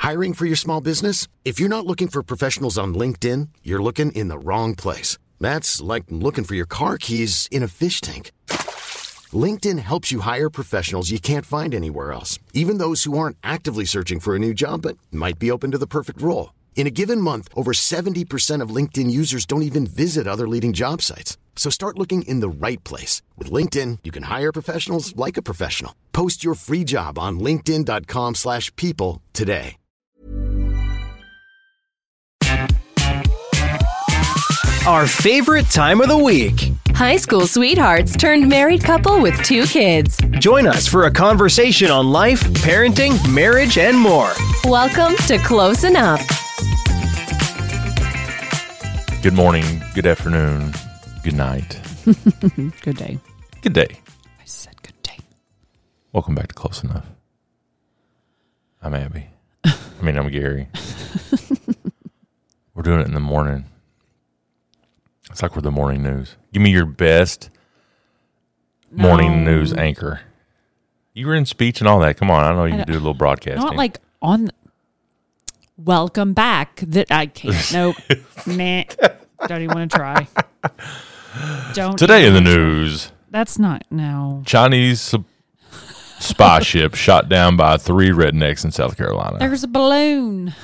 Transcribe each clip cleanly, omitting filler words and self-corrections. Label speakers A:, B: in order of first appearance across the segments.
A: Hiring for your small business? If you're not looking for professionals on LinkedIn, you're looking in the wrong place. That's like looking for your car keys in a fish tank. LinkedIn helps you hire professionals you can't find anywhere else, even those who aren't actively searching for a new job but might be open to the perfect role. In a given month, over 70% of LinkedIn users don't even visit other leading job sites. So start looking in the right place. With LinkedIn, you can hire professionals like a professional. Post your free job on linkedin.com/people today.
B: Our favorite time of the week.
C: High school sweethearts turned married couple with 2 kids.
B: Join us for a conversation on life, parenting, marriage, and more.
C: Welcome to Close Enough.
D: Good morning, good afternoon, good night.
E: Good day.
D: Good day.
E: I said good day.
D: Welcome back to Close Enough. I'm Abby. I'm Gary. We're doing it in the morning. It's like we're the morning news. Give me your best morning news anchor. You were in speech and all that. Come on, I know you can do a little broadcasting.
E: Not like on. Welcome back. That I can't. Nope. Nah. Don't even want to try. Don't.
D: Today in the news.
E: That's not no.
D: Chinese spy ship shot down by 3 rednecks in South Carolina.
E: There's a balloon.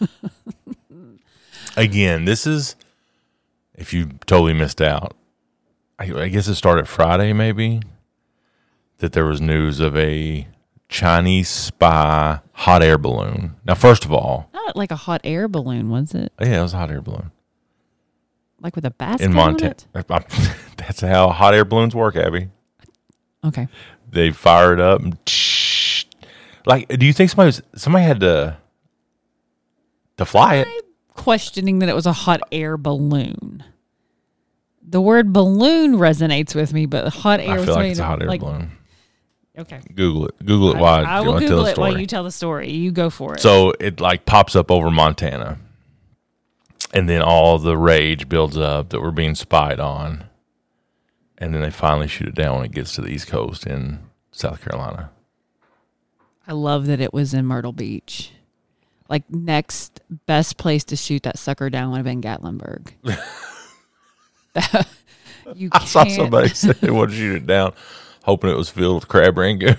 D: Again, this is, if you totally missed out, I guess it started Friday maybe, that there was news of a Chinese spy hot air balloon. Now, first of all.
E: Not like a hot air balloon, was it?
D: Yeah, it was a hot air balloon.
E: Like with a basket
D: in Montana. That's how hot air balloons work, Abby.
E: Okay.
D: They fire it up. And like, do you think somebody had to fly it?
E: I'm questioning that it was a hot air balloon. The word balloon resonates with me, but hot air.
D: I feel like it's a hot air balloon.
E: Okay.
D: Google it. Google it while
E: I will Google it while you tell the story. You go for it.
D: So it like pops up over Montana. And then all the rage builds up that we're being spied on. And then they finally shoot it down when it gets to the East Coast in South Carolina.
E: I love that it was in Myrtle Beach. Like, next best place to shoot that sucker down would have been Gatlinburg.
D: I saw somebody say they wanted to shoot it down, hoping it was filled with crab rangoon.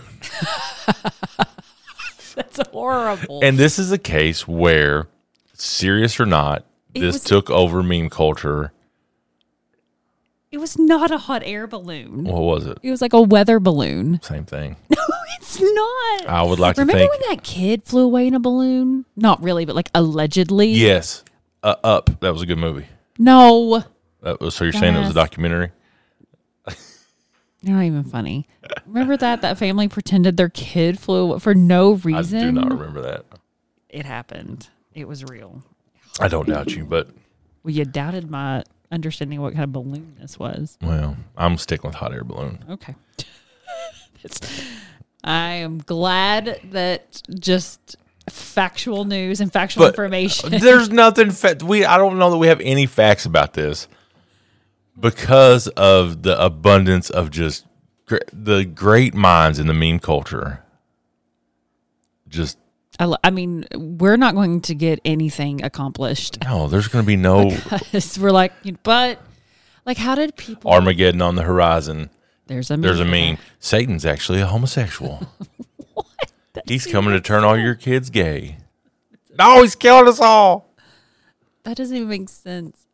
E: That's horrible.
D: And this is a case where, serious or not, this took over meme culture.
E: It was not a hot air balloon.
D: What was it?
E: It was like a weather balloon.
D: Same thing.
E: No, it's not.
D: I would like to think.
E: Remember when that kid flew away in a balloon? Not really, but like allegedly.
D: Yes. Up. That was a good movie.
E: No.
D: So you're saying it was a documentary?
E: You're not even funny. Remember that family pretended their kid flew for no reason?
D: I do not remember that.
E: It happened. It was real.
D: I don't doubt you, but...
E: Well, you doubted my understanding of what kind of balloon this was.
D: Well, I'm sticking with hot air balloon.
E: Okay. I am glad that just factual news and factual information.
D: There's nothing... I don't know that we have any facts about this because of the abundance of just the great minds in the meme culture. Just...
E: we're not going to get anything accomplished.
D: No, there's going to be no...
E: Because we're like, but, like, how did people...
D: Armageddon on the horizon.
E: There's a meme.
D: Satan's actually a homosexual.
E: What?
D: He's coming to turn all your kids gay. No, he's killing us all.
E: That doesn't even make sense.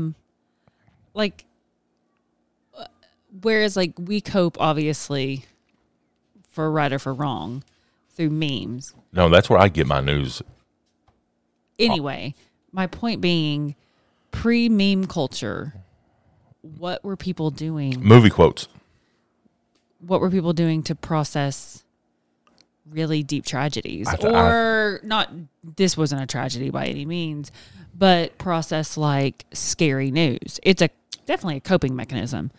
E: Whereas, like, we cope, obviously, for right or for wrong, through memes.
D: No, that's where I get my news.
E: Anyway, my point being, pre-meme culture, what were people doing?
D: Movie quotes.
E: What were people doing to process really deep tragedies? Not, this wasn't a tragedy by any means, but process like scary news. It's definitely a coping mechanism.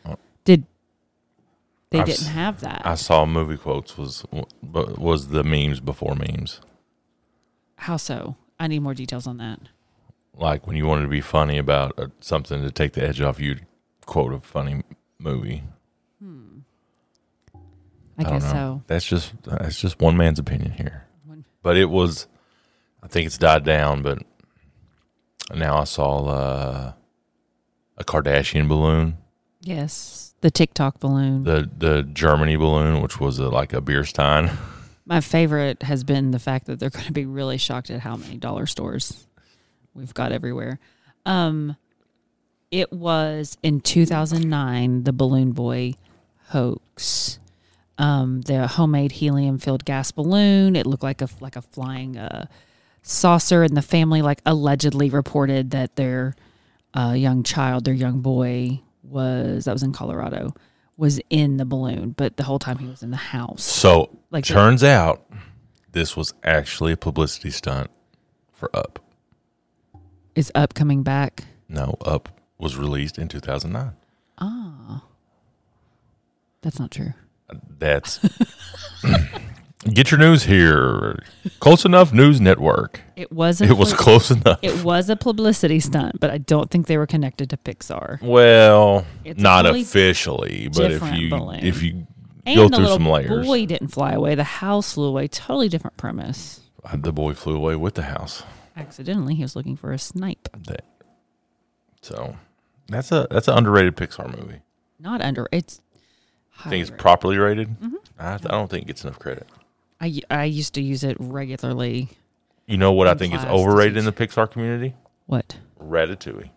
E: They didn't have that.
D: I saw movie quotes was the memes before memes.
E: How so? I need more details on that.
D: Like when you wanted to be funny about something to take the edge off, you'd quote a funny movie.
E: I guess so.
D: That's just one man's opinion here. But it was I think it's died down, but now I saw a Kardashian balloon.
E: Yes, the TikTok balloon.
D: The Germany balloon, which was like a beer stein.
E: My favorite has been the fact that they're going to be really shocked at how many dollar stores we've got everywhere. It was in 2009, the Balloon Boy hoax. The homemade helium-filled gas balloon. It looked like a flying saucer, and the family allegedly reported that their young child, their young boy, that was in Colorado, was in the balloon, but the whole time he was in the house.
D: So turns out this was actually a publicity stunt for Up.
E: Is Up coming back?
D: No, Up was released in 2009.
E: Ah, that's not true.
D: That's get your news here. Close Enough News Network.
E: It was
D: close enough.
E: It was a publicity stunt, but I don't think they were connected to Pixar.
D: Well,
E: It's
D: not
E: totally
D: officially, but if you
E: balloon.
D: go through some layers.
E: The boy didn't fly away. The house flew away. Totally different premise.
D: The boy flew away with the house.
E: Accidentally, he was looking for a snipe.
D: So that's an underrated Pixar movie.
E: Not under. It's.
D: I think it's properly rated.
E: Mm-hmm.
D: I don't think it gets enough credit.
E: I used to use it regularly.
D: You know what I think is
E: class
D: overrated
E: to
D: in the Pixar community?
E: What?
D: Ratatouille.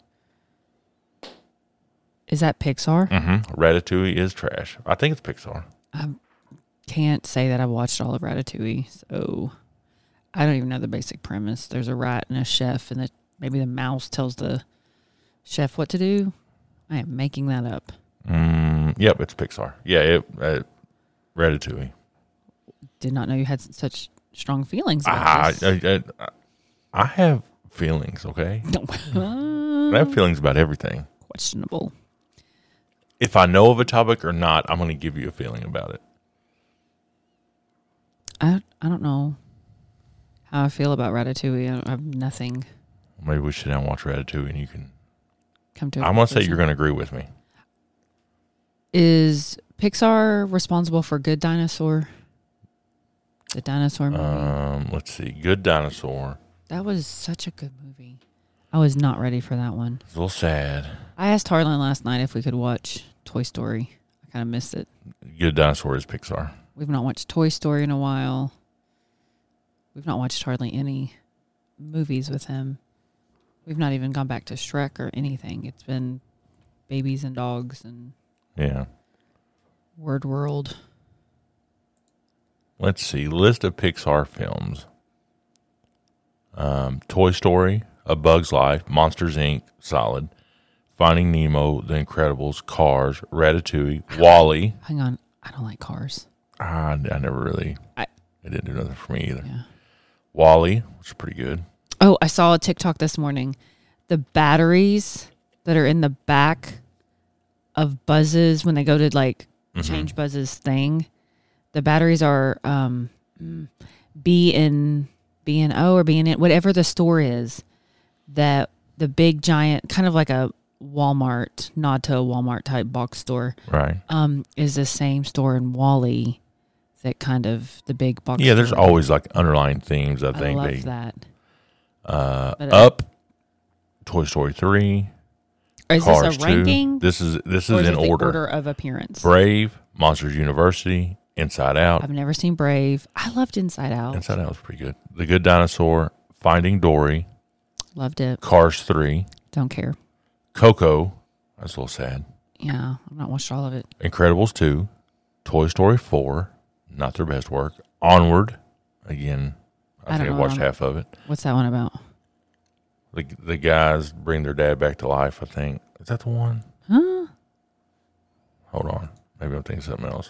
E: Is that Pixar?
D: Mm-hmm. Ratatouille is trash. I think it's Pixar.
E: I can't say that I've watched all of Ratatouille, so I don't even know the basic premise. There's a rat and a chef, and maybe the mouse tells the chef what to do. I am making that up.
D: Yep, it's Pixar. Yeah, Ratatouille.
E: Did not know you had such strong feelings about this.
D: I have feelings, okay? I have feelings about everything.
E: Questionable.
D: If I know of a topic or not, I'm going to give you a feeling about it.
E: I don't know how I feel about Ratatouille. I have nothing.
D: Maybe we should sit down and watch Ratatouille and you can
E: come to.
D: I'm going to say you're going to agree with me.
E: Is Pixar responsible for Good Dinosaur? The dinosaur movie?
D: Let's see. Good Dinosaur.
E: That was such a good movie. I was not ready for that one.
D: It's a little sad.
E: I asked Harlan last night if we could watch Toy Story. I kind of missed it.
D: Good Dinosaur is Pixar.
E: We've not watched Toy Story in a while. We've not watched hardly any movies with him. We've not even gone back to Shrek or anything. It's been Babies and Dogs and Word World.
D: Let's see. List of Pixar films. Toy Story, A Bug's Life, Monsters, Inc., solid. Finding Nemo, The Incredibles, Cars, Ratatouille, WALL-E.
E: Hang on. I don't like Cars.
D: I never really. It didn't do nothing for me either.
E: Yeah.
D: WALL-E, which is pretty good.
E: Oh, I saw a TikTok this morning. The batteries that are in the back of Buzz's when they go to change Buzz's thing, the batteries are B&O or B&N, whatever the store is, that the big giant, kind of like a Walmart, nod to a Walmart type box store,
D: right?
E: Is the same store in WALL-E that kind of the big box.
D: Yeah, there's always underlying themes. I think
E: I love that.
D: Up, Toy Story 3.
E: Is
D: Cars
E: this a ranking?
D: 2. This is
E: or is
D: in
E: it the
D: order.
E: order of appearance.
D: Brave, Monsters University, Inside Out.
E: I've never seen Brave. I loved Inside Out.
D: Inside Out was pretty good. The Good Dinosaur, Finding Dory.
E: Loved it.
D: Cars 3.
E: Don't care.
D: Coco. That's a little sad.
E: Yeah, I've not watched all of it.
D: Incredibles 2. Toy Story 4. Not their best work. Onward. Again, I think I watched half of it.
E: What's that one about?
D: The guys bring their dad back to life, I think. Is that the one?
E: Huh?
D: Hold on. Maybe I'm thinking something else.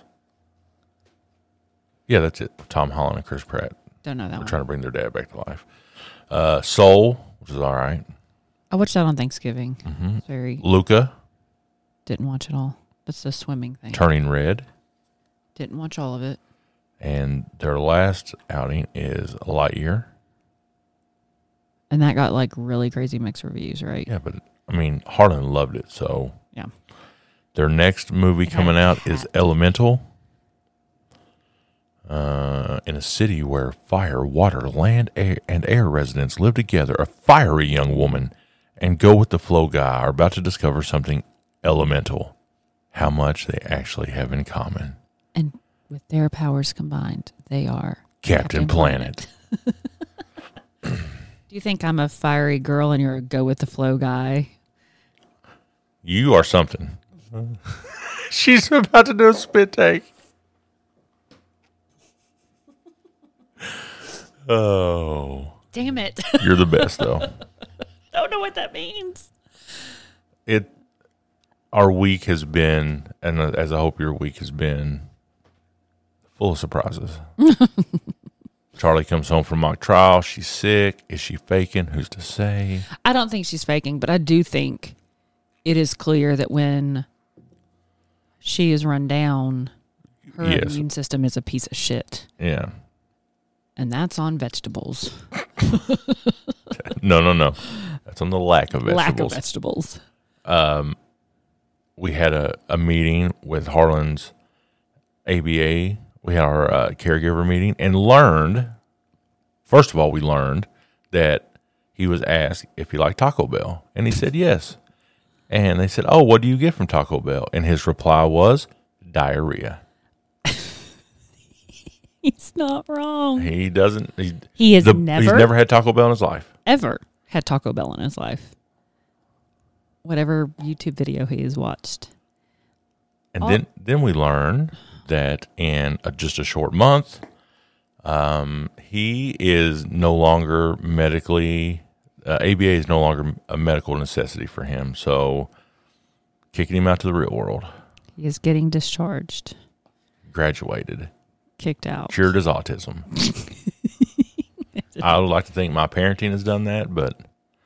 D: Yeah, that's it. Tom Holland and Chris Pratt.
E: Don't know that
D: They're
E: one.
D: trying to bring their dad back to life. Soul, which is all right.
E: I watched that on Thanksgiving.
D: Mm-hmm.
E: It's very.
D: Luca.
E: Didn't watch it all. That's the swimming thing.
D: Turning Red.
E: Didn't watch all of it.
D: And their last outing is Lightyear.
E: And that got really crazy mixed reviews, right?
D: Yeah, but Harlan loved it. So
E: Yeah.
D: their next movie coming out is Elemental. In a city where fire, water, land, and air residents live together, a fiery young woman and go-with-the-flow guy are about to discover something elemental. How much they actually have in common.
E: And with their powers combined, they are
D: Captain Planet.
E: Do you think I'm a fiery girl and you're a go-with-the-flow guy?
D: You are something. She's about to do a spit take. Oh.
E: Damn it.
D: You're the best, though.
E: Don't know what that means.
D: Our week has been, and as I hope your week has been, full of surprises. Charlie comes home from mock trial. She's sick. Is she faking? Who's to say?
E: I don't think she's faking, but I do think it is clear that when she is run down, her immune system is a piece of shit.
D: Yeah.
E: And that's on vegetables.
D: No. That's on the lack of vegetables.
E: Lack of vegetables.
D: We had a meeting with Harlan's ABA. We had our caregiver meeting and first of all, we learned that he was asked if he liked Taco Bell. And he said yes. And they said, "Oh, what do you get from Taco Bell?" And his reply was diarrhea.
E: He's not wrong.
D: He doesn't.
E: He's
D: never had Taco Bell in his life.
E: Ever had Taco Bell in his life. Whatever YouTube video he has watched.
D: And then we learn that in just a short month, he is no longer medically, ABA is no longer a medical necessity for him. So kicking him out to the real world.
E: He is getting discharged.
D: Graduated.
E: Kicked out.
D: Cured his autism. I would like to think my parenting has done that, but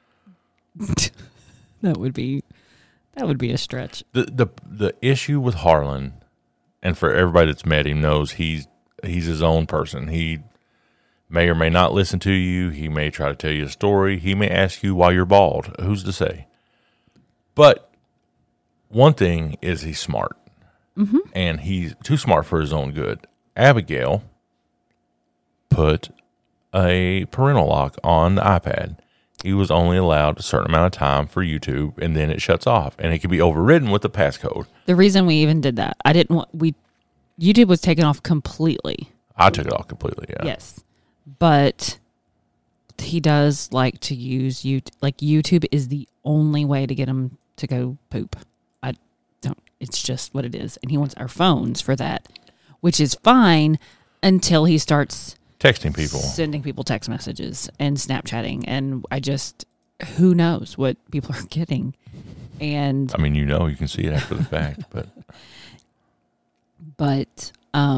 E: that would be a stretch.
D: The issue with Harlan, and for everybody that's met him knows he's his own person. He may or may not listen to you. He may try to tell you a story. He may ask you why you're bald. Who's to say? But one thing is he's smart, and he's too smart for his own good. Abigail put a parental lock on the iPad. He was only allowed a certain amount of time for YouTube, and then it shuts off, and it can be overridden with the passcode.
E: The reason we even did that, YouTube was taken off completely.
D: I took it off completely, yeah.
E: Yes. But he does like to use YouTube. Like, YouTube is the only way to get him to go poop. It's just what it is. And he wants our phones for that, which is fine until he starts
D: texting people,
E: sending people text messages and Snapchatting. And who knows what people are getting. And
D: I mean, you can see it after the fact,
E: but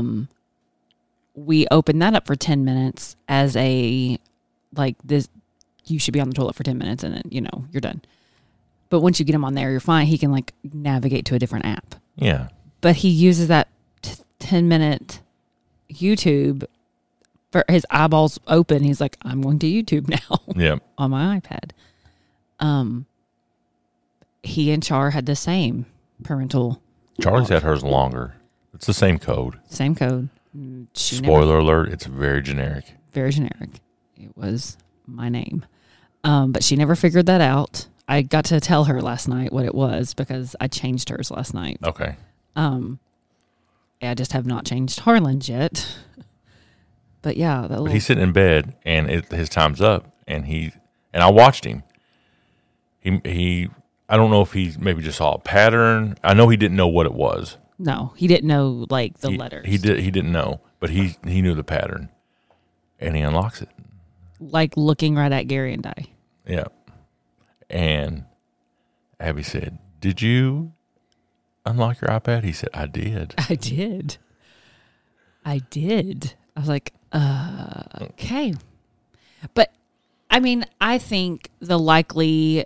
E: we opened that up for 10 minutes as you should be on the toilet for 10 minutes and then, you're done. But once you get him on there, you're fine. He can navigate to a different app.
D: Yeah.
E: But he uses that 10-minute YouTube for his eyeballs open. He's like, I'm going to YouTube now.
D: Yeah.
E: On my iPad. He and Char had the same parental.
D: Charlie's had hers longer. It's the same code.
E: Same code.
D: Spoiler alert, it's very generic.
E: Very generic. It was my name. But she never figured that out. I got to tell her last night what it was because I changed hers last night.
D: Okay.
E: I just have not changed Harlan's yet. But yeah.
D: But he's sitting in bed and his time's up and I watched him. He I don't know if he maybe just saw a pattern. I know he didn't know what it was.
E: No, he didn't know the letters.
D: He didn't know, but he knew the pattern. And he unlocks it. Like
E: looking right at Gary and I.
D: Yeah. And Abby said, "Did you unlock your iPad?" He said, "I did."
E: I did. I was like, okay. But I mean, I think the likelihood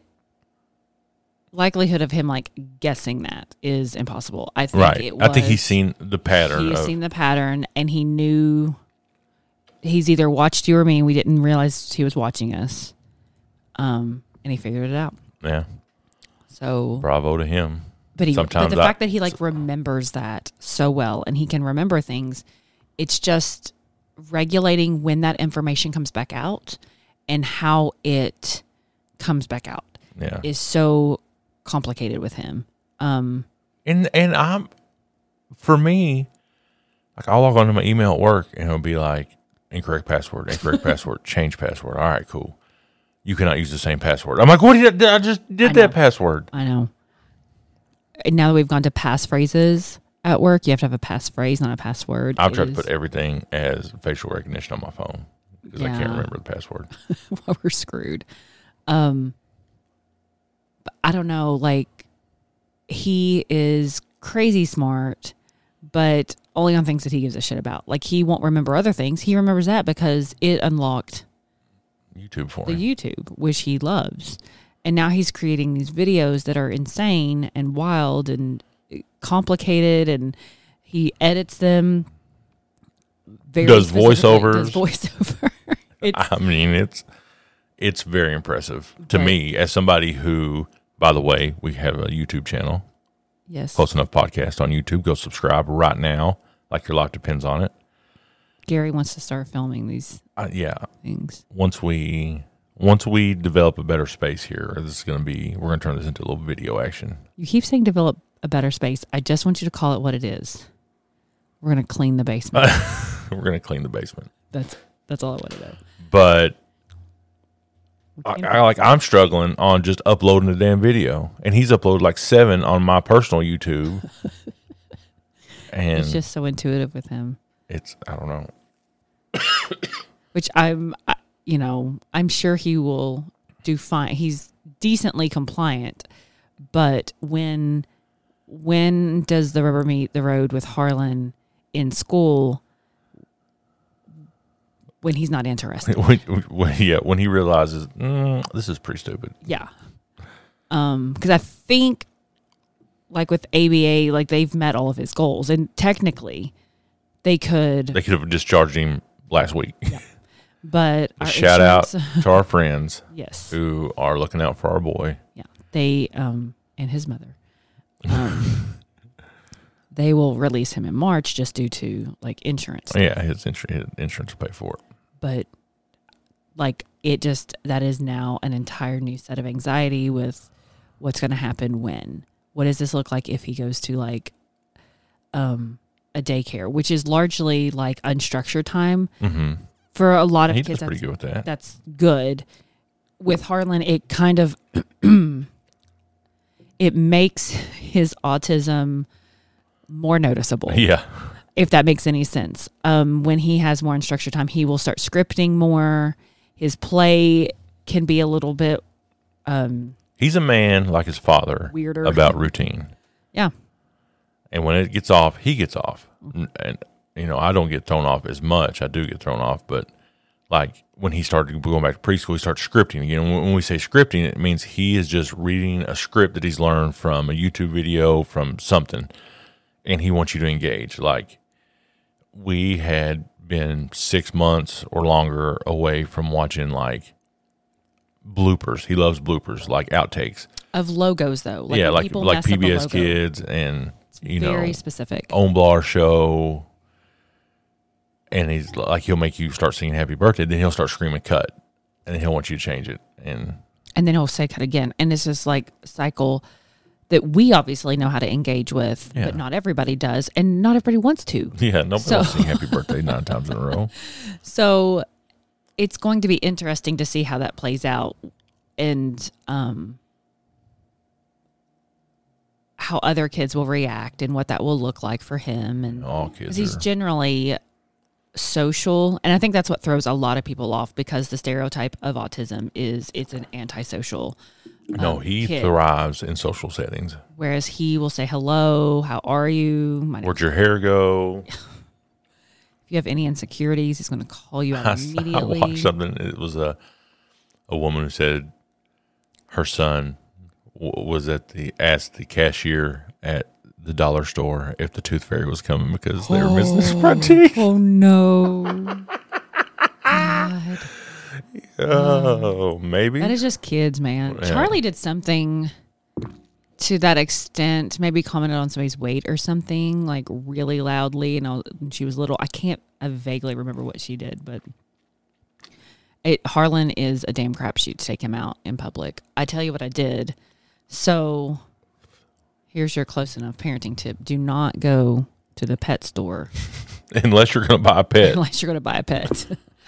E: of him guessing that is impossible. I think
D: I think he's seen the pattern.
E: He's seen the pattern, and he knew. He's either watched you or me, and we didn't realize he was watching us. And he figured it out.
D: Yeah.
E: So
D: bravo to him.
E: But the fact that he remembers that so well, and he can remember things it's just regulating when that information comes back out and how it comes back out is so complicated with him.
D: And I'm, for me, like I'll log on to my email at work and it'll be like incorrect password, change password. All right, cool. You cannot use the same password. I'm like, what did I just did that password?
E: I know. And now that we've gone to passphrases at work, you have to have a passphrase, not a password.
D: I've tried to put everything as facial recognition on my phone because I can't remember the password.
E: Well, we're screwed. But I don't know. Like, he is crazy smart, but only on things that he gives a shit about. Like, he won't remember other things. He remembers that because it unlocked
D: YouTube for
E: the
D: him.
E: YouTube, which he loves. And now he's creating these videos that are insane and wild and complicated, and he edits them.
D: Does voiceovers.
E: I
D: mean, it's very impressive to me as somebody who, by the way, we have a YouTube channel.
E: Yes.
D: Close Enough Podcast on YouTube. Go subscribe right now. Like your life depends on it.
E: Gary wants to start filming these things.
D: Once we develop a better space here, we're going to turn this into a little video action.
E: You keep saying develop a better space. I just want you to call it what it is. We're going to clean the basement.
D: We're going to clean the basement.
E: That's all I want to know.
D: But I'm struggling on just uploading the damn video, and he's uploaded like 7 on my personal YouTube. And
E: it's just so intuitive with him.
D: I don't know.
E: Which I'm sure he will do fine. He's decently compliant, but when does the rubber meet the road with Harlan in school? When he's not interested.
D: when he realizes this is pretty stupid.
E: Yeah. Because I think, like with ABA, like they've met all of his goals, and technically, they could
D: have discharged him last week.
E: Yeah. But
D: shout out to our friends,
E: yes,
D: who are looking out for our boy.
E: Yeah, they and his mother. They will release him in March just due to like insurance.
D: Yeah, his insurance will pay for it.
E: But like that is now an entire new set of anxiety with what's going to happen when. What does this look like if he goes to like a daycare, which is largely like unstructured time.
D: Mm-hmm.
E: For a lot of
D: He's
E: kids,
D: pretty good with that.
E: That's good. With Harlan, it kind of it makes his autism more noticeable.
D: Yeah.
E: If that makes any sense. When he has more unstructured time, he will start scripting more. His play can be a little bit
D: he's a man like his father,
E: weirder
D: about routine.
E: Yeah.
D: And when it gets off, he gets off. And I don't get thrown off as much. I do get thrown off, but like when he started going back to preschool, he started scripting again. When we say scripting, it means he is just reading a script that he's learned from a YouTube video, from something, and he wants you to engage. Like, we had been 6 months or longer away from watching like bloopers. He loves bloopers, like outtakes
E: of logos, though.
D: Like, yeah, like PBS Kids and
E: very specific.
D: Omblar show. And he's like, he'll make you start singing Happy Birthday, then he'll start screaming cut, and then he'll want you to change it, and
E: then he'll say cut again, and it's just like a cycle that we obviously know how to engage with, but not everybody does, and not everybody wants to.
D: Yeah, nobody wants to sing Happy Birthday 9 times in a row.
E: So it's going to be interesting to see how that plays out, and how other kids will react, and what that will look like for him, and
D: all kids, because
E: he's generally social, and I think that's what throws a lot of people off, because the stereotype of autism is it's an antisocial
D: he
E: kid.
D: Thrives in social settings,
E: whereas he will say hello, how are you,
D: where'd your hair go.
E: If you have any insecurities, he's going to call you out immediately.
D: I watched something. It was a woman who said her son was asked the cashier at the dollar store if the tooth fairy was coming because they were missing his front teeth.
E: Oh no! God.
D: Oh, maybe
E: that is just kids, man.
D: Yeah.
E: Charlie did something to that extent, maybe commented on somebody's weight or something, like really loudly. And she was little. I vaguely remember what she did, but Harlan is a damn crapshoot to take him out in public. I tell you what I did. So here's your close enough parenting tip. Do not go to the pet store.
D: Unless you're going to buy a pet.
E: Unless you're going to buy a pet.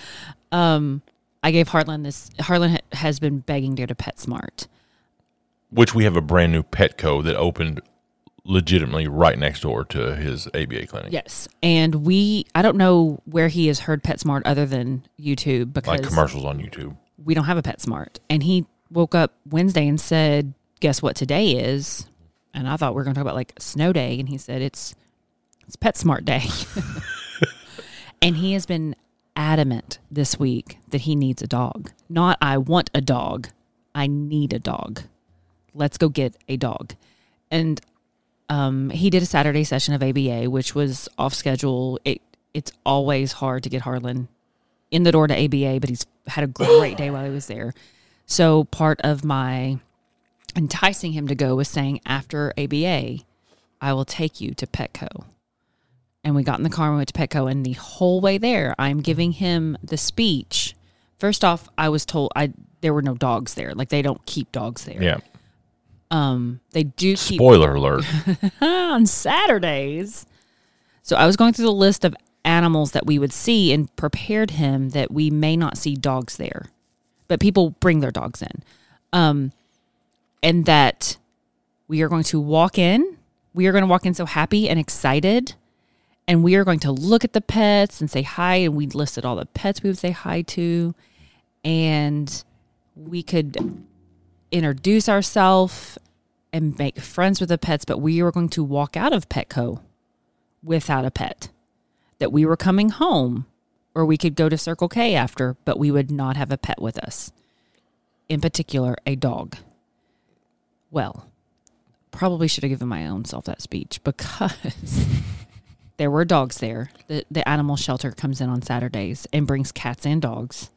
E: I gave Harlan this. Harlan has been begging to go to PetSmart.
D: Which we have a brand new Petco that opened legitimately right next door to his ABA clinic.
E: Yes. And I don't know where he has heard PetSmart other than YouTube, because
D: like commercials on YouTube.
E: We don't have a PetSmart. And he woke up Wednesday and said, guess what today is? And I thought we were going to talk about like snow day. And he said, it's PetSmart day. And he has been adamant this week that he needs a dog. Not I want a dog. I need a dog. Let's go get a dog. And he did a Saturday session of ABA, which was off schedule. It's always hard to get Harlan in the door to ABA, but he's had a great day while he was there. So part of my enticing him to go was saying, after ABA, I will take you to Petco. And we got in the car and went to Petco, and the whole way there, I'm giving him the speech. First off, I was told there were no dogs there. Like, they don't keep dogs there.
D: Yeah.
E: They do keep...
D: Spoiler alert.
E: on Saturdays. So I was going through the list of animals that we would see and prepared him that we may not see dogs there. But people bring their dogs in. And that we are going to walk in. We are going to walk in so happy and excited. And we are going to look at the pets and say hi. And we listed all the pets we would say hi to. And we could introduce ourselves and make friends with the pets. But we were going to walk out of Petco without a pet. That we were coming home. Or we could go to Circle K after. But we would not have a pet with us. In particular, a dog. Well, probably should have given my own self that speech, because there were dogs there. The animal shelter comes in on Saturdays and brings cats and dogs.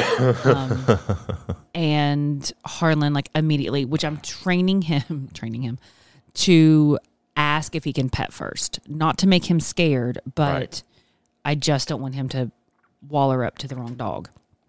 E: And Harlan, like, immediately, which I'm training him to ask if he can pet first. Not to make him scared, but right. I just don't want him to waller up to the wrong dog.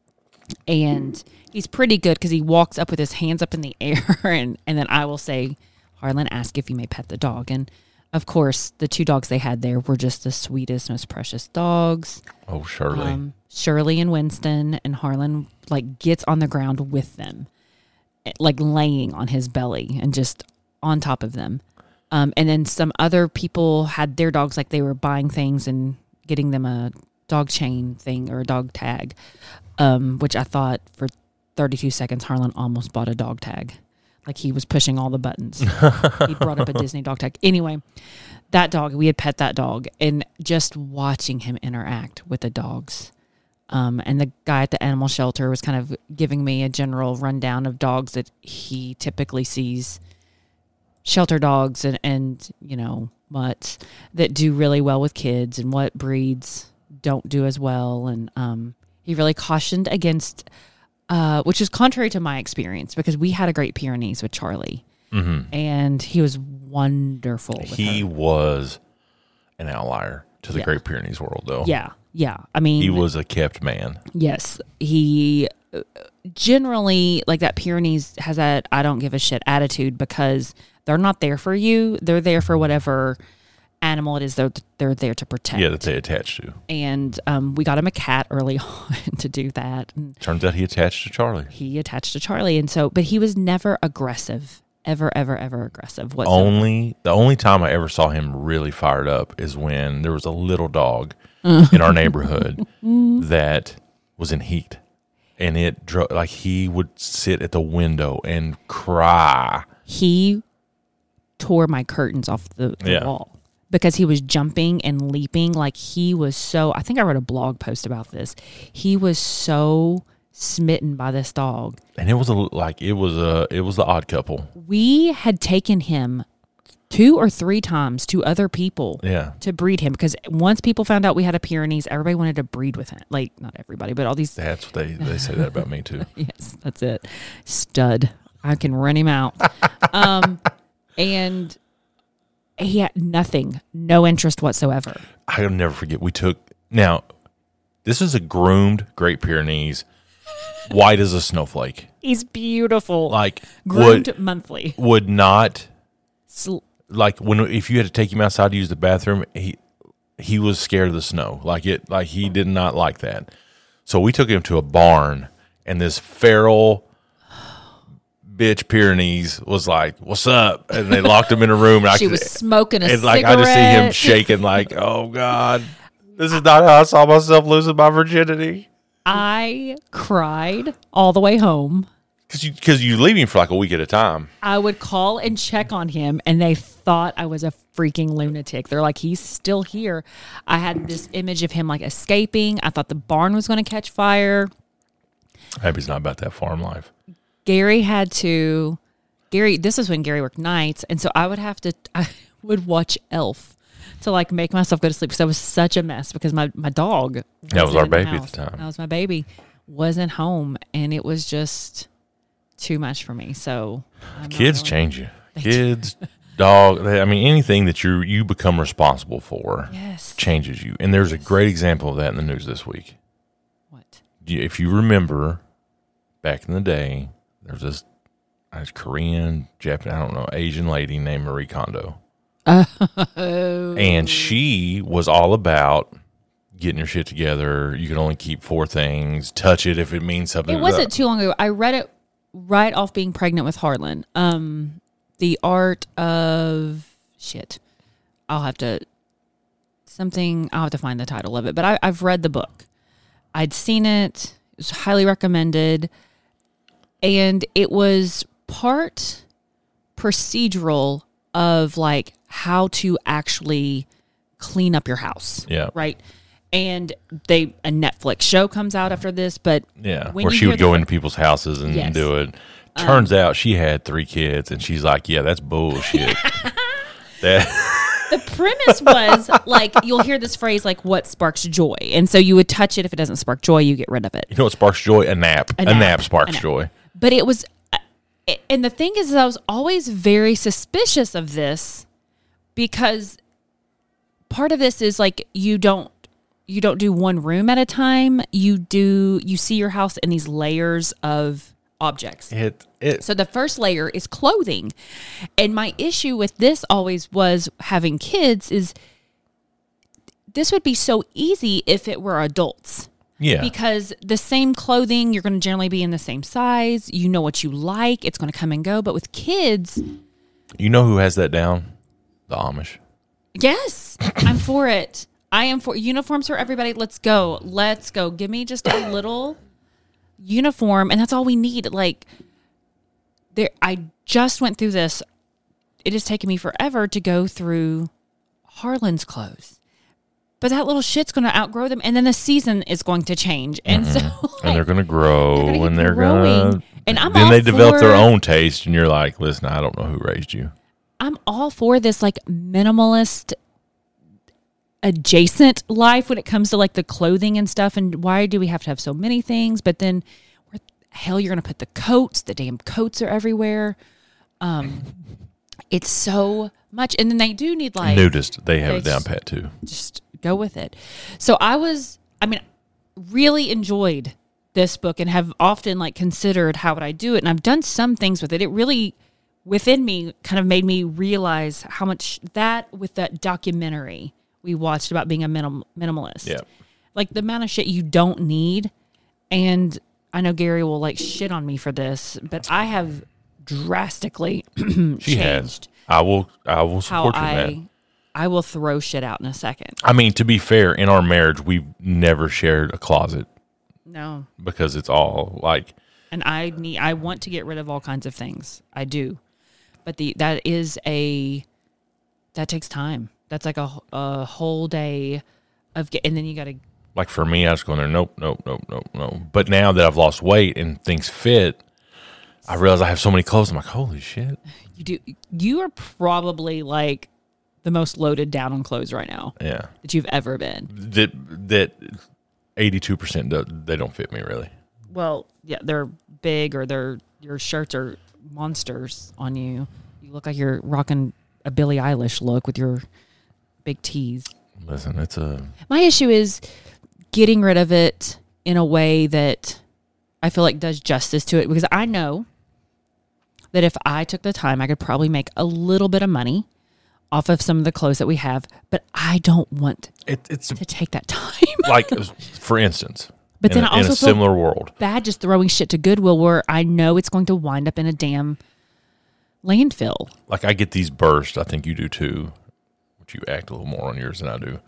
E: And he's pretty good because he walks up with his hands up in the air, and then I will say, Harlan, ask if you may pet the dog. And of course, the two dogs they had there were just the sweetest, most precious dogs.
D: Oh, Shirley.
E: Shirley and Winston, and Harlan like gets on the ground with them, like laying on his belly and just on top of them. And then some other people had their dogs, like they were buying things and getting them a dog chain thing or a dog tag, which I thought for 32 seconds, Harlan almost bought a dog tag. Like he was pushing all the buttons. He brought up a Disney dog tag. Anyway, that dog, we had pet that dog, and just watching him interact with the dogs. And the guy at the animal shelter was kind of giving me a general rundown of dogs that he typically sees, shelter dogs and you know, mutts that do really well with kids and what breeds don't do as well. And he really cautioned against, which is contrary to my experience, because we had a Great Pyrenees with Charlie. Mm-hmm. And he was wonderful with
D: He was an outlier to the Great Pyrenees world, though.
E: Yeah. I mean,
D: he was a kept man.
E: Yes. He generally, like, that Pyrenees has that I don't give a shit attitude, because they're not there for you. They're there for whatever animal it is they're there to protect.
D: Yeah, that they attach to.
E: And we got him a cat early on to do that. And
D: turns out he attached to Charlie.
E: He attached to Charlie. And so, but he was never aggressive. Ever aggressive whatsoever.
D: The only time I ever saw him really fired up is when there was a little dog in our neighborhood that was in heat, and it like he would sit at the window and cry.
E: He tore my curtains off the wall because he was jumping and leaping. Like, he was so, I think I wrote a blog post about this. He was so smitten by this dog,
D: and it was the Odd Couple.
E: We had taken him 2 or 3 times to other people to breed him, because once people found out we had a Pyrenees, everybody wanted to breed with him. Like, not everybody, but all these.
D: That's what they say that about me too.
E: Yes, that's it. Stud. I can run him out. And he had nothing, no interest whatsoever.
D: I'll never forget. Now, this is a groomed Great Pyrenees, white as a snowflake.
E: He's beautiful.
D: Like,
E: groomed monthly.
D: Would not, like, if you had to take him outside to use the bathroom, he was scared of the snow. Like he did not like that. So we took him to a barn, and this feral bitch Pyrenees was like, "What's up?" And they locked him in a room. And
E: she was smoking a cigarette.
D: Like, I just see him shaking, like, "Oh God, this is not how I saw myself losing my virginity."
E: I cried all the way home.
D: Because you leave him for like a week at a time.
E: I would call and check on him, and they thought I was a freaking lunatic. They're like, he's still here. I had this image of him like escaping. I thought the barn was going to catch fire.
D: Maybe he's not about that farm life.
E: Gary, this is when Gary worked nights, and so I would watch Elf to like make myself go to sleep because I was such a mess because my dog.
D: That was our baby at the time.
E: That was my baby. Wasn't home, and it was just too much for me. So
D: kids change you. Kids, dog. Anything that you become responsible for changes you. And there's a great example of that in the news this week.
E: What?
D: If you remember, back in the day, there was this Korean, Japanese, I don't know, Asian lady named Marie Kondo. And she was all about getting your shit together. You can only keep 4 things. Touch it if it means something.
E: It wasn't too long ago. I read it right off being pregnant with Harlan. The Art of shit. I'll have to find the title of it. But I've read the book. I'd seen it. It was highly recommended. And it was part procedural of like how to actually clean up your house.
D: Yeah.
E: Right. And a Netflix show comes out after this, but
D: where she would go into people's houses and do it. Turns out she had 3 kids, and she's like, "Yeah, that's bullshit."
E: The premise was like you'll hear this phrase like, "What sparks joy?" And so you would touch it. If it doesn't spark joy, you get rid of it.
D: You know what sparks joy? A nap. A nap sparks joy.
E: But it was, and the thing is, I was always very suspicious of this because part of this is like you don't do one room at a time. You see your house in these layers of objects. So the first layer is clothing. And my issue with this always was having kids is this would be so easy if it were adults.
D: Yeah.
E: Because the same clothing, you're going to generally be in the same size. You know what you like. It's going to come and go. But with kids.
D: You know who has that down? The Amish.
E: Yes. I'm for it. I am for uniforms for everybody. Let's go. Give me just a little uniform, and that's all we need. Like, I just went through this. It has taken me forever to go through Harlan's clothes, but that little shit's going to outgrow them, and then the season is going to change, and so
D: and they're going to grow, and they're going to.
E: And
D: then they develop their own taste, and you're like, listen, I don't know who raised you.
E: I'm all for this, like minimalist. Adjacent life when it comes to like the clothing and stuff, and why do we have to have so many things? But then where the hell you're gonna put the coats? The damn coats are everywhere. It's so much, and then they do need like
D: nudist. They have it down pat too.
E: Just go with it. So really enjoyed this book and have often like considered how would I do it, and I've done some things with it. It really within me kind of made me realize how much that with that documentary we watched about being a minimalist. Yeah. Like the amount of shit you don't need. And I know Gary will like shit on me for this, but I have drastically changed.
D: I will support you in that.
E: I will throw shit out in a second.
D: I mean, to be fair, in our marriage, we've never shared a closet.
E: No.
D: Because it's all like.
E: And I want to get rid of all kinds of things. I do. But that takes time. That's like a whole day and then you got to.
D: Like for me, I was going there, nope. But now that I've lost weight and things fit, I realize I have so many clothes. I'm like, holy shit.
E: You do. You are probably like the most loaded down on clothes right now.
D: Yeah.
E: That you've ever been.
D: That 82% they don't fit me really.
E: Well, yeah, they're big or your shirts are monsters on you. You You look like you're rocking a Billie Eilish look with your big tees.
D: Listen,
E: my issue is getting rid of it in a way that I feel like does justice to it, because I know that if I took the time, I could probably make a little bit of money off of some of the clothes that we have, but I don't want to take that time.
D: like, for instance,
E: but then I also
D: in a similar world,
E: bad just throwing shit to Goodwill where I know it's going to wind up in a damn landfill.
D: like I get these bursts. I think you do too. But you act a little more on yours than I do.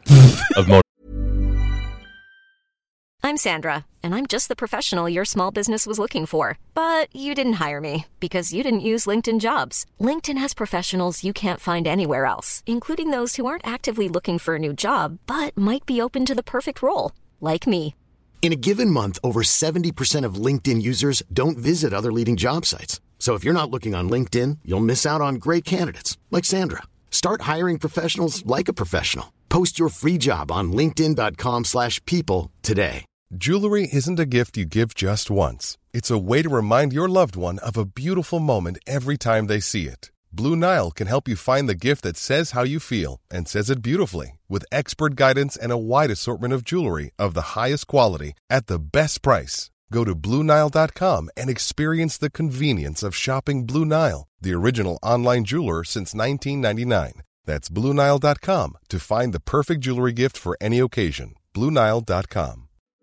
F: I'm Sandra, and I'm just the professional your small business was looking for. But you didn't hire me because you didn't use LinkedIn Jobs. LinkedIn has professionals you can't find anywhere else, including those who aren't actively looking for a new job, but might be open to the perfect role, like me.
A: In a given month, over 70% of LinkedIn users don't visit other leading job sites. So if you're not looking on LinkedIn, you'll miss out on great candidates like Sandra. Start hiring professionals like a professional. Post your free job on linkedin.com/people today.
G: Jewelry isn't a gift you give just once. It's a way to remind your loved one of a beautiful moment every time they see it. Blue Nile can help you find the gift that says how you feel and says it beautifully, with expert guidance and a wide assortment of jewelry of the highest quality at the best price. Go to BlueNile.com and experience the convenience of shopping Blue Nile, the original online jeweler since 1999. That's BlueNile.com to find the perfect jewelry gift for any occasion. BlueNile.com.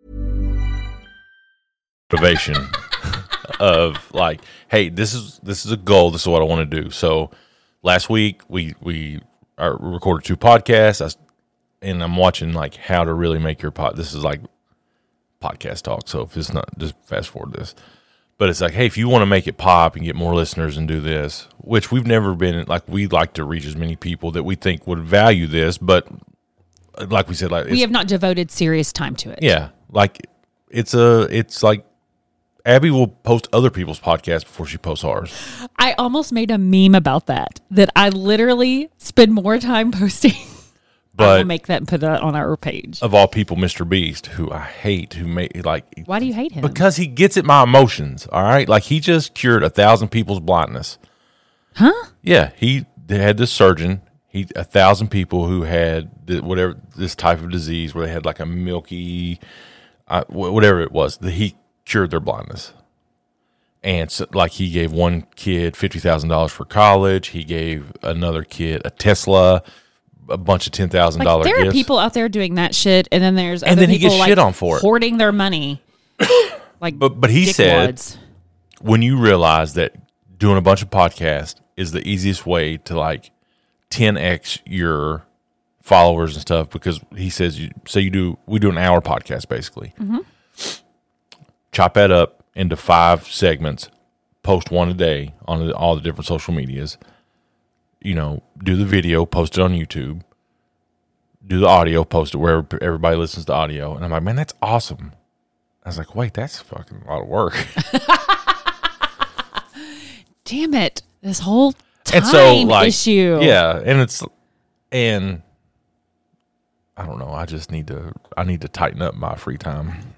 D: Motivation of like, hey, this is a goal. This is what I want to do. So last week we recorded 2 podcasts, and I'm watching like how to really make your This is like podcast talk. So if it's not, just fast forward this. But it's like, hey, if you want to make it pop and get more listeners and do this, which we've never been like, we like to reach as many people that we think would value this, but like we said, like
E: we have not devoted serious time to it.
D: Yeah, like it's like Abby will post other people's podcasts before she posts ours.
E: I almost made a meme about that I literally spend more time posting. But I will make that and put that on our page.
D: Of all people, Mr. Beast, who I hate, who made like.
E: Why do you hate him?
D: Because he gets at my emotions. All right, like he just cured 1,000 people's blindness.
E: Huh?
D: Yeah, he had this surgeon. 1,000 people who had whatever this type of disease where they had like a milky, whatever it was. He cured their blindness. And so, like, he gave one kid $50,000 for college. He gave another kid a Tesla, a bunch of $10,000
E: like, there
D: gifts.
E: are people out there doing that shit, and then there's other
D: and then he
E: people
D: gets
E: like
D: shit on for it,
E: hoarding their money. Like,
D: but he said, when you realize that doing a bunch of podcasts is the easiest way to like 10x your followers and stuff, because he says, we do an hour podcast basically. Mm-hmm. Chop that up into 5 segments, post one a day on all the different social medias, do the video, post it on YouTube, do the audio, post it where everybody listens to audio. And I'm like, man, that's awesome. I was like, wait, that's fucking a lot of work.
E: Damn it. This whole time issue.
D: Yeah. And I don't know. I need to tighten up my free time.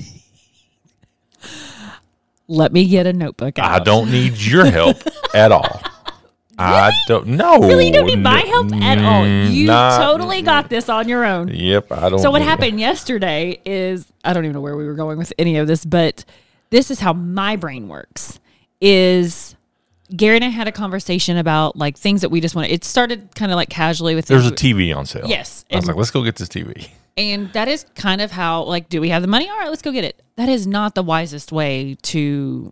E: Let me get a notebook out.
D: I don't need your help at all. I don't know.
E: Really, you don't need my help at all. You totally got this on your own.
D: Yep, I don't.
E: So what happened yesterday is, I don't even know where we were going with any of this, but this is how my brain works. Is Gary and I had a conversation about like things that we just want. It started kind of like casually with.
D: There's a TV on sale.
E: Yes,
D: I was like, let's go get this TV.
E: And that is kind of how, like, do we have the money? All right, let's go get it. That is not the wisest way to,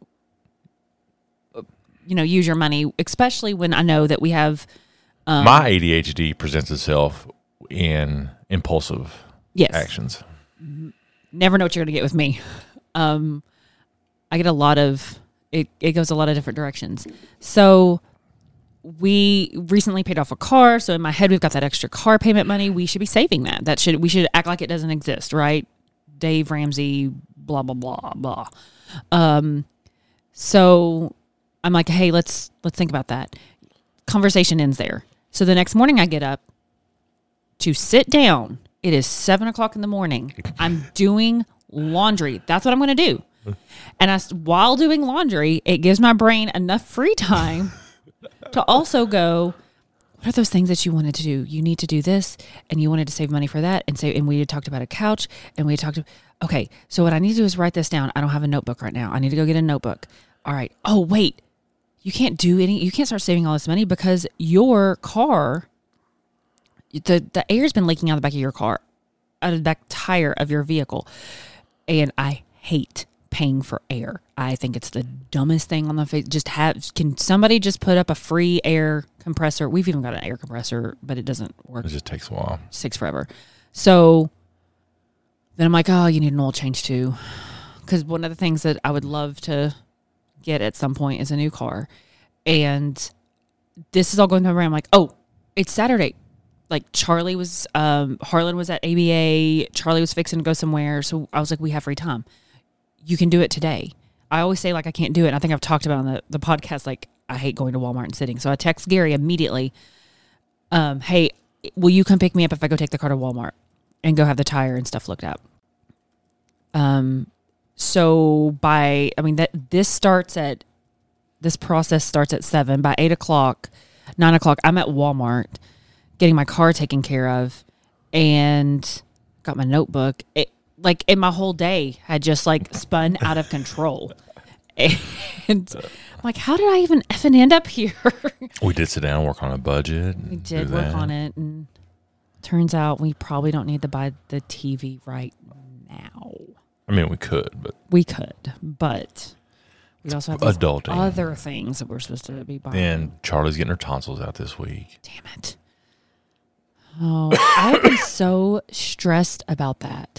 E: use your money, especially when I know that we have.
D: My ADHD presents itself in impulsive actions.
E: Never know what you're going to get with me. I get a lot of, it goes a lot of different directions. So we recently paid off a car. So in my head, we've got that extra car payment money. We should be saving that. We should act like it doesn't exist, right? Dave Ramsey, blah, blah, blah, blah. So I'm like, hey, let's think about that. Conversation ends there. So the next morning I get up to sit down. It is 7:00 in the morning. I'm doing laundry. That's what I'm going to do. And while doing laundry, it gives my brain enough free time to also go, what are those things that you wanted to do? You need to do this, and you wanted to save money for that, and we had talked about a couch, and we had talked. Okay, so what I need to do is write this down. I don't have a notebook right now. I need to go get a notebook. All right. Oh wait, you can't start saving all this money because your car, the air's been leaking out of the back of your car, out of the back tire of your vehicle, and I hate paying for air. I think it's the dumbest thing on the face. Can somebody just put up a free air compressor? We've even got an air compressor, but it doesn't work.
D: It just takes a while.
E: It takes forever. So then I'm like, oh, you need an oil change too. Because one of the things that I would love to get at some point is a new car. And this is all going through my brain. I'm like, oh, it's Saturday. Like Charlie was, Harlan was at ABA. Charlie was fixing to go somewhere. So I was like, we have free time. You can do it today. I always say like I can't do it. And I think I've talked about on the podcast, like I hate going to Walmart and sitting. So I text Gary immediately, hey, will you come pick me up if I go take the car to Walmart and go have the tire and stuff looked at? So this process starts at 7. By 8 o'clock, 9 o'clock, I'm at Walmart getting my car taken care of and got my notebook. And my whole day had just like spun out of control. And I'm like, how did I even effing end up here?
D: We did sit down and work on a budget.
E: We did work on it. And turns out we probably don't need to buy the TV right now.
D: I mean, we could, but
E: we also have these
D: adulting.
E: Other things that we're supposed to be buying.
D: And Charlie's getting her tonsils out this week.
E: Damn it. Oh, I have been so stressed about that.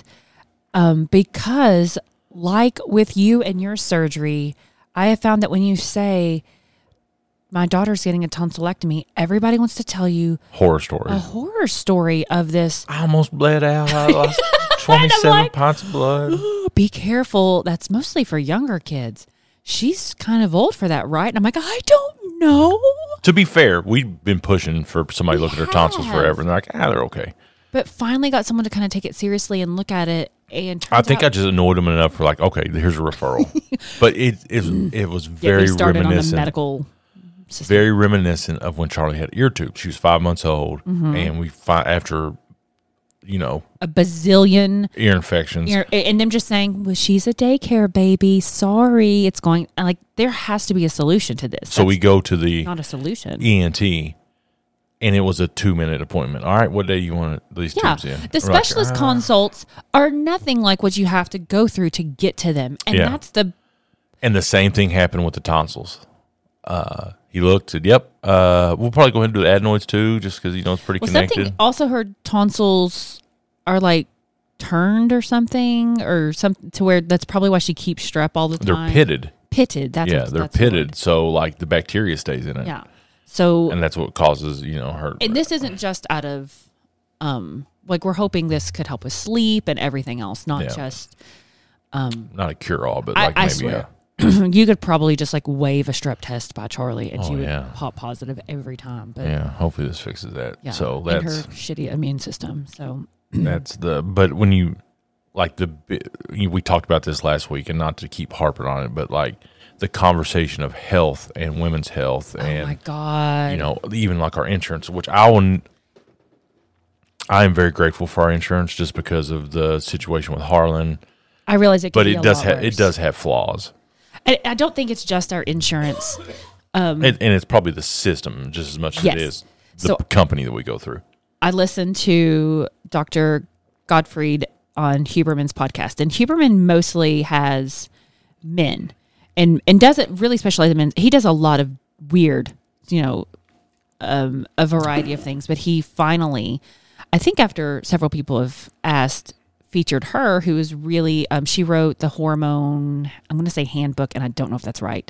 E: Because like with you and your surgery, I have found that when you say my daughter's getting a tonsillectomy, everybody wants to tell you a horror story of this.
D: I almost bled out. I lost 27 pints of blood.
E: Be careful. That's mostly for younger kids. She's kind of old for that, right? And I'm like, I don't know.
D: To be fair, we've been pushing for somebody to look at her tonsils forever, and they're like, they're okay.
E: But finally got someone to kind of take it seriously and look at it. And
D: I think I just annoyed them enough for like, okay, here's a referral. But it was very reminiscent.
E: On the medical system.
D: Very reminiscent of when Charlie had ear tubes. She was 5 months old, and we after,
E: a bazillion
D: ear infections,
E: and them just saying, "Well, she's a daycare baby. Sorry, it's going." Like there has to be a solution to this.
D: So we go to the
E: not a solution
D: ENT. And it was a 2-minute appointment. All right, what day you want these tubes in?
E: The specialist consults are nothing like what you have to go through to get to them. And that's
D: And the same thing happened with the tonsils. He looked, said, yep, we'll probably go ahead and do the adenoids too, just because, it's pretty connected.
E: Also heard tonsils are like turned or something, to where that's probably why she keeps strep all the time.
D: They're pitted.
E: Pitted,
D: they're pitted, so like the bacteria stays in it.
E: Yeah. So,
D: and that's what causes, her.
E: And this isn't just out of, we're hoping this could help with sleep and everything else, not just.
D: Not a cure-all, but
E: I swear. You could probably just like wave a strep test by Charlie and she would pop positive every time. But
D: hopefully this fixes that.
E: Yeah,
D: so
E: that's her shitty immune system. So
D: but when you, we talked about this last week and not to keep harping on it, but like, the conversation of health and women's health and,
E: oh my God,
D: even like our insurance, which I am very grateful for our insurance just because of the situation with Harlan.
E: I realize it can be
D: it does have flaws.
E: I don't think it's just our insurance.
D: And it's probably the system just as much as it is the company that we go through.
E: I listened to Dr. Gottfried on Huberman's podcast, and Huberman mostly has men. And doesn't really specialize in men. He does a lot of weird, a variety of things. But he finally, I think after several people have asked, featured her, who is really, she wrote the hormone, I'm going to say handbook, and I don't know if that's right.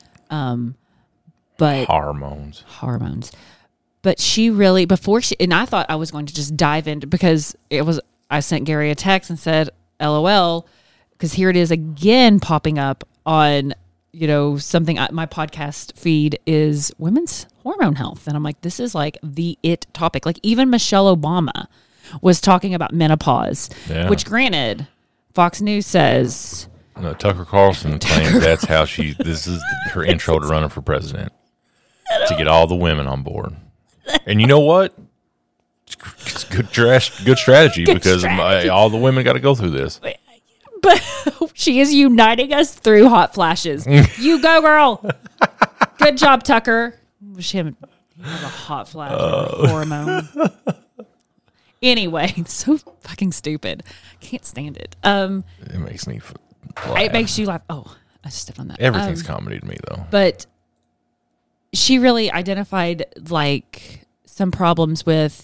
E: But
D: hormones.
E: But she really, and I thought I was going to just dive into, because I sent Gary a text and said, LOL, because here it is again popping up on, something, my podcast feed is women's hormone health. And I'm like, this is like the it topic. Like even Michelle Obama was talking about menopause, which granted, Fox News says.
D: No, Tucker Carlson claims that's how this is her intro to running for president. to get all the women on board. And you know what? It's good strategy because all the women got to go through this.
E: But she is uniting us through hot flashes. You go, girl. Good job, Tucker. Wish him a hot flash hormone. Anyway, so fucking stupid. Can't stand it.
D: It makes me laugh.
E: It makes you laugh. Oh, I stepped on that.
D: Everything's comedy to me, though.
E: But she really identified like some problems with.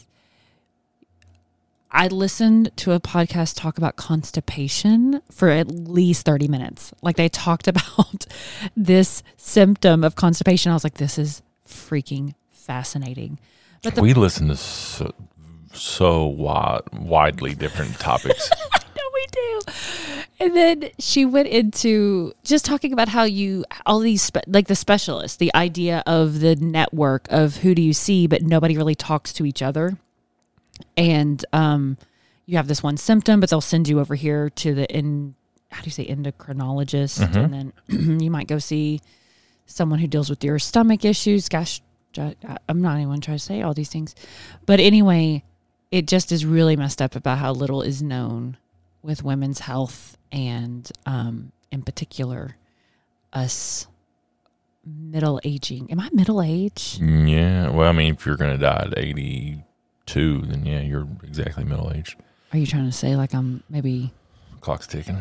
E: I listened to a podcast talk about constipation for at least 30 minutes. Like they talked about this symptom of constipation. I was like, this is freaking fascinating. But
D: we listen to so widely different topics.
E: I know we do. And then she went into just talking about how all these, like the specialists, the idea of the network of who do you see, but nobody really talks to each other. And you have this one symptom, but they'll send you over here to the endocrinologist, and then you might go see someone who deals with your stomach issues. Gosh, I'm not even trying to say all these things, but anyway, it just is really messed up about how little is known with women's health, and in particular, us middle aging. Am I middle age?
D: Yeah. Well, I mean, if you're going to die at 82, then yeah, you're exactly middle aged.
E: Are you trying to say like I'm maybe...
D: Clock's ticking.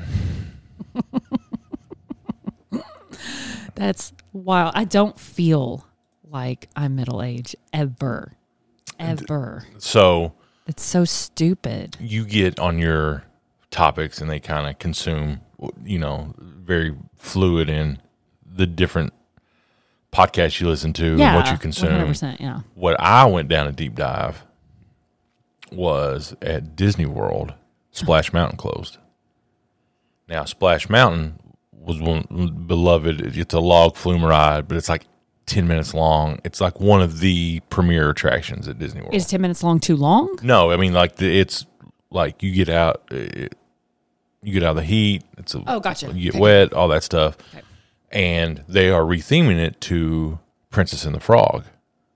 E: That's wild. I don't feel like I'm middle aged ever.
D: So...
E: It's so stupid.
D: You get on your topics and they kind of consume, very fluid in the different podcasts you listen to and what you consume.
E: 100%, yeah.
D: What I went down a deep dive was at Disney World, Splash Mountain closed. Now, Splash Mountain was one beloved. It's a log flume ride, but it's like 10 minutes long. It's like one of the premier attractions at Disney World.
E: Is 10 minutes long too long?
D: No, I mean like it's like you get out of the heat.
E: Gotcha.
D: You get wet, all that stuff, and they are retheming it to Princess and the Frog.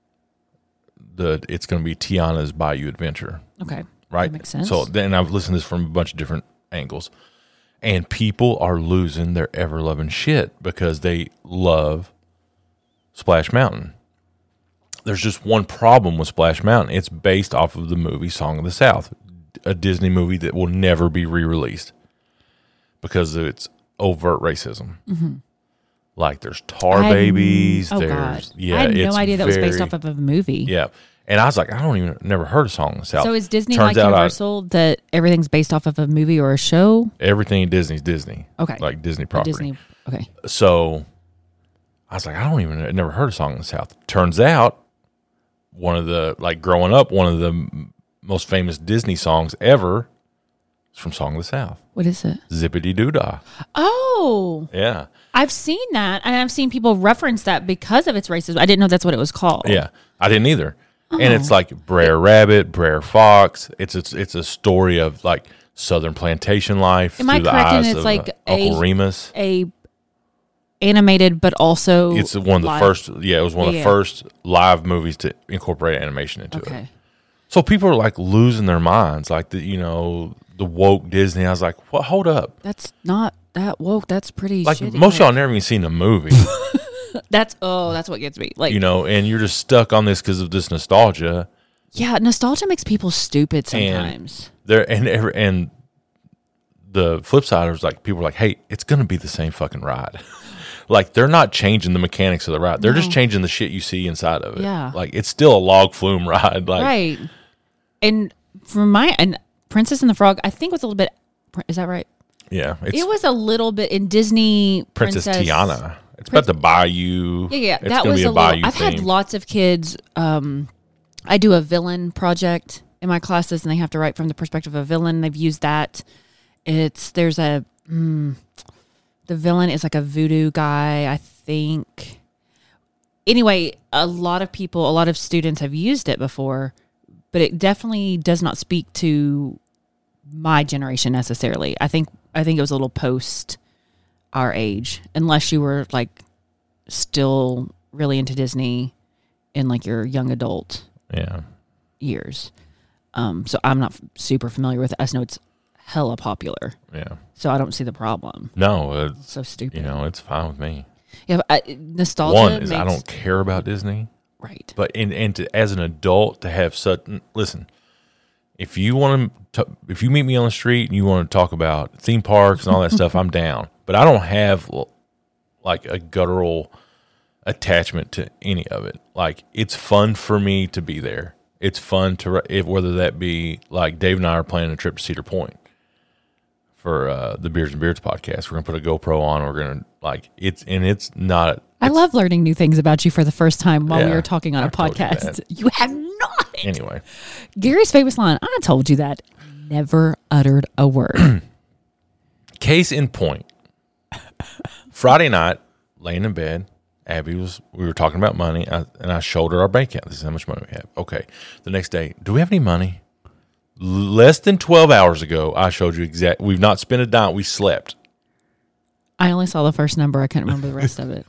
D: It's going to be Tiana's Bayou Adventure.
E: Okay,
D: right,
E: that makes sense.
D: So then I've listened to this from a bunch of different angles, and people are losing their ever loving shit because they love Splash Mountain. There's just one problem with Splash Mountain. It's based off of the movie Song of the South, a Disney movie that will never be re-released because of its overt racism. Mm-hmm. Like there's tar babies.
E: God. Yeah, I had no idea that was based off of a movie.
D: Yeah. And I was like, never heard of Song of the South.
E: So is Disney like Universal that everything's based off of a movie or a show?
D: Everything in Disney's Disney.
E: Okay.
D: Like Disney property.
E: Disney. Okay.
D: So I was like, never heard of Song of the South. Turns out growing up, one of the most famous Disney songs ever is from Song of the South.
E: What is it?
D: Zippity Doo Dah.
E: Oh.
D: Yeah.
E: I've seen that, and I've seen people reference that because of its racism. I didn't know that's what it was called.
D: Yeah. I didn't either. Oh. And it's like Brer Rabbit, Brer Fox. It's a story of like Southern plantation life.
E: Am I correct in it's like
D: Uncle Remus?
E: A animated, but also
D: it's one of the first. Yeah, it was one of the first live movies to incorporate animation into it. So people are like losing their minds, like the woke Disney. I was like, "What? Hold up,
E: that's not that woke. That's pretty
D: like
E: shitty.
D: Most of y'all never even seen the movie."
E: that's what gets me. Like
D: and you're just stuck on this because of this nostalgia.
E: Yeah, nostalgia makes people stupid sometimes.
D: And the flip side is like people are like, "Hey, it's gonna be the same fucking ride." Like, they're not changing the mechanics of the ride. They're just changing the shit you see inside of it.
E: Yeah.
D: Like, it's still a log flume ride. Like,
E: right. And and Princess and the Frog, I think was a little bit, is that right?
D: Yeah.
E: It was a little bit in Disney
D: Princess Tiana. It's about the bayou.
E: Yeah.
D: It's
E: that
D: was
E: be a
D: bayou
E: I've had lots of kids. I do a villain project in my classes, and they have to write from the perspective of a villain. They've used that. The villain is like a voodoo guy, I think. Anyway, a lot of students have used it before, but it definitely does not speak to my generation necessarily. I think it was a little post our age, unless you were like still really into Disney in like your young adult years. So I'm not super familiar with it. I just know it's hella popular.
D: Yeah.
E: So I don't see the problem.
D: No, it's
E: So stupid.
D: You know, it's fine with me.
E: Yeah, but nostalgia.
D: One is I don't care about Disney.
E: Right.
D: But as an adult to have such listen, if you if you meet me on the street and you want to talk about theme parks and all that stuff, I'm down. But I don't have like a guttural attachment to any of it. Like it's fun for me to be there. It's fun to whether that be like Dave and I are planning a trip to Cedar Point for the Beers and Beards podcast. We're gonna put a GoPro on. We're gonna it's not.
E: I love learning new things about you for the first time while we were talking on a
D: told you
E: podcast.
D: that.
E: You have not.
D: Anyway,
E: Gary's famous line, I told you that. Never uttered a word.
D: case in point. Friday night, laying in bed, we were talking about money, and I showed her our bank account. This is how much money we have. Okay. The next day, do we have any money? Less than 12 hours ago, I showed you we've not spent a dime. We slept.
E: I only saw the first number. I couldn't remember the rest of it.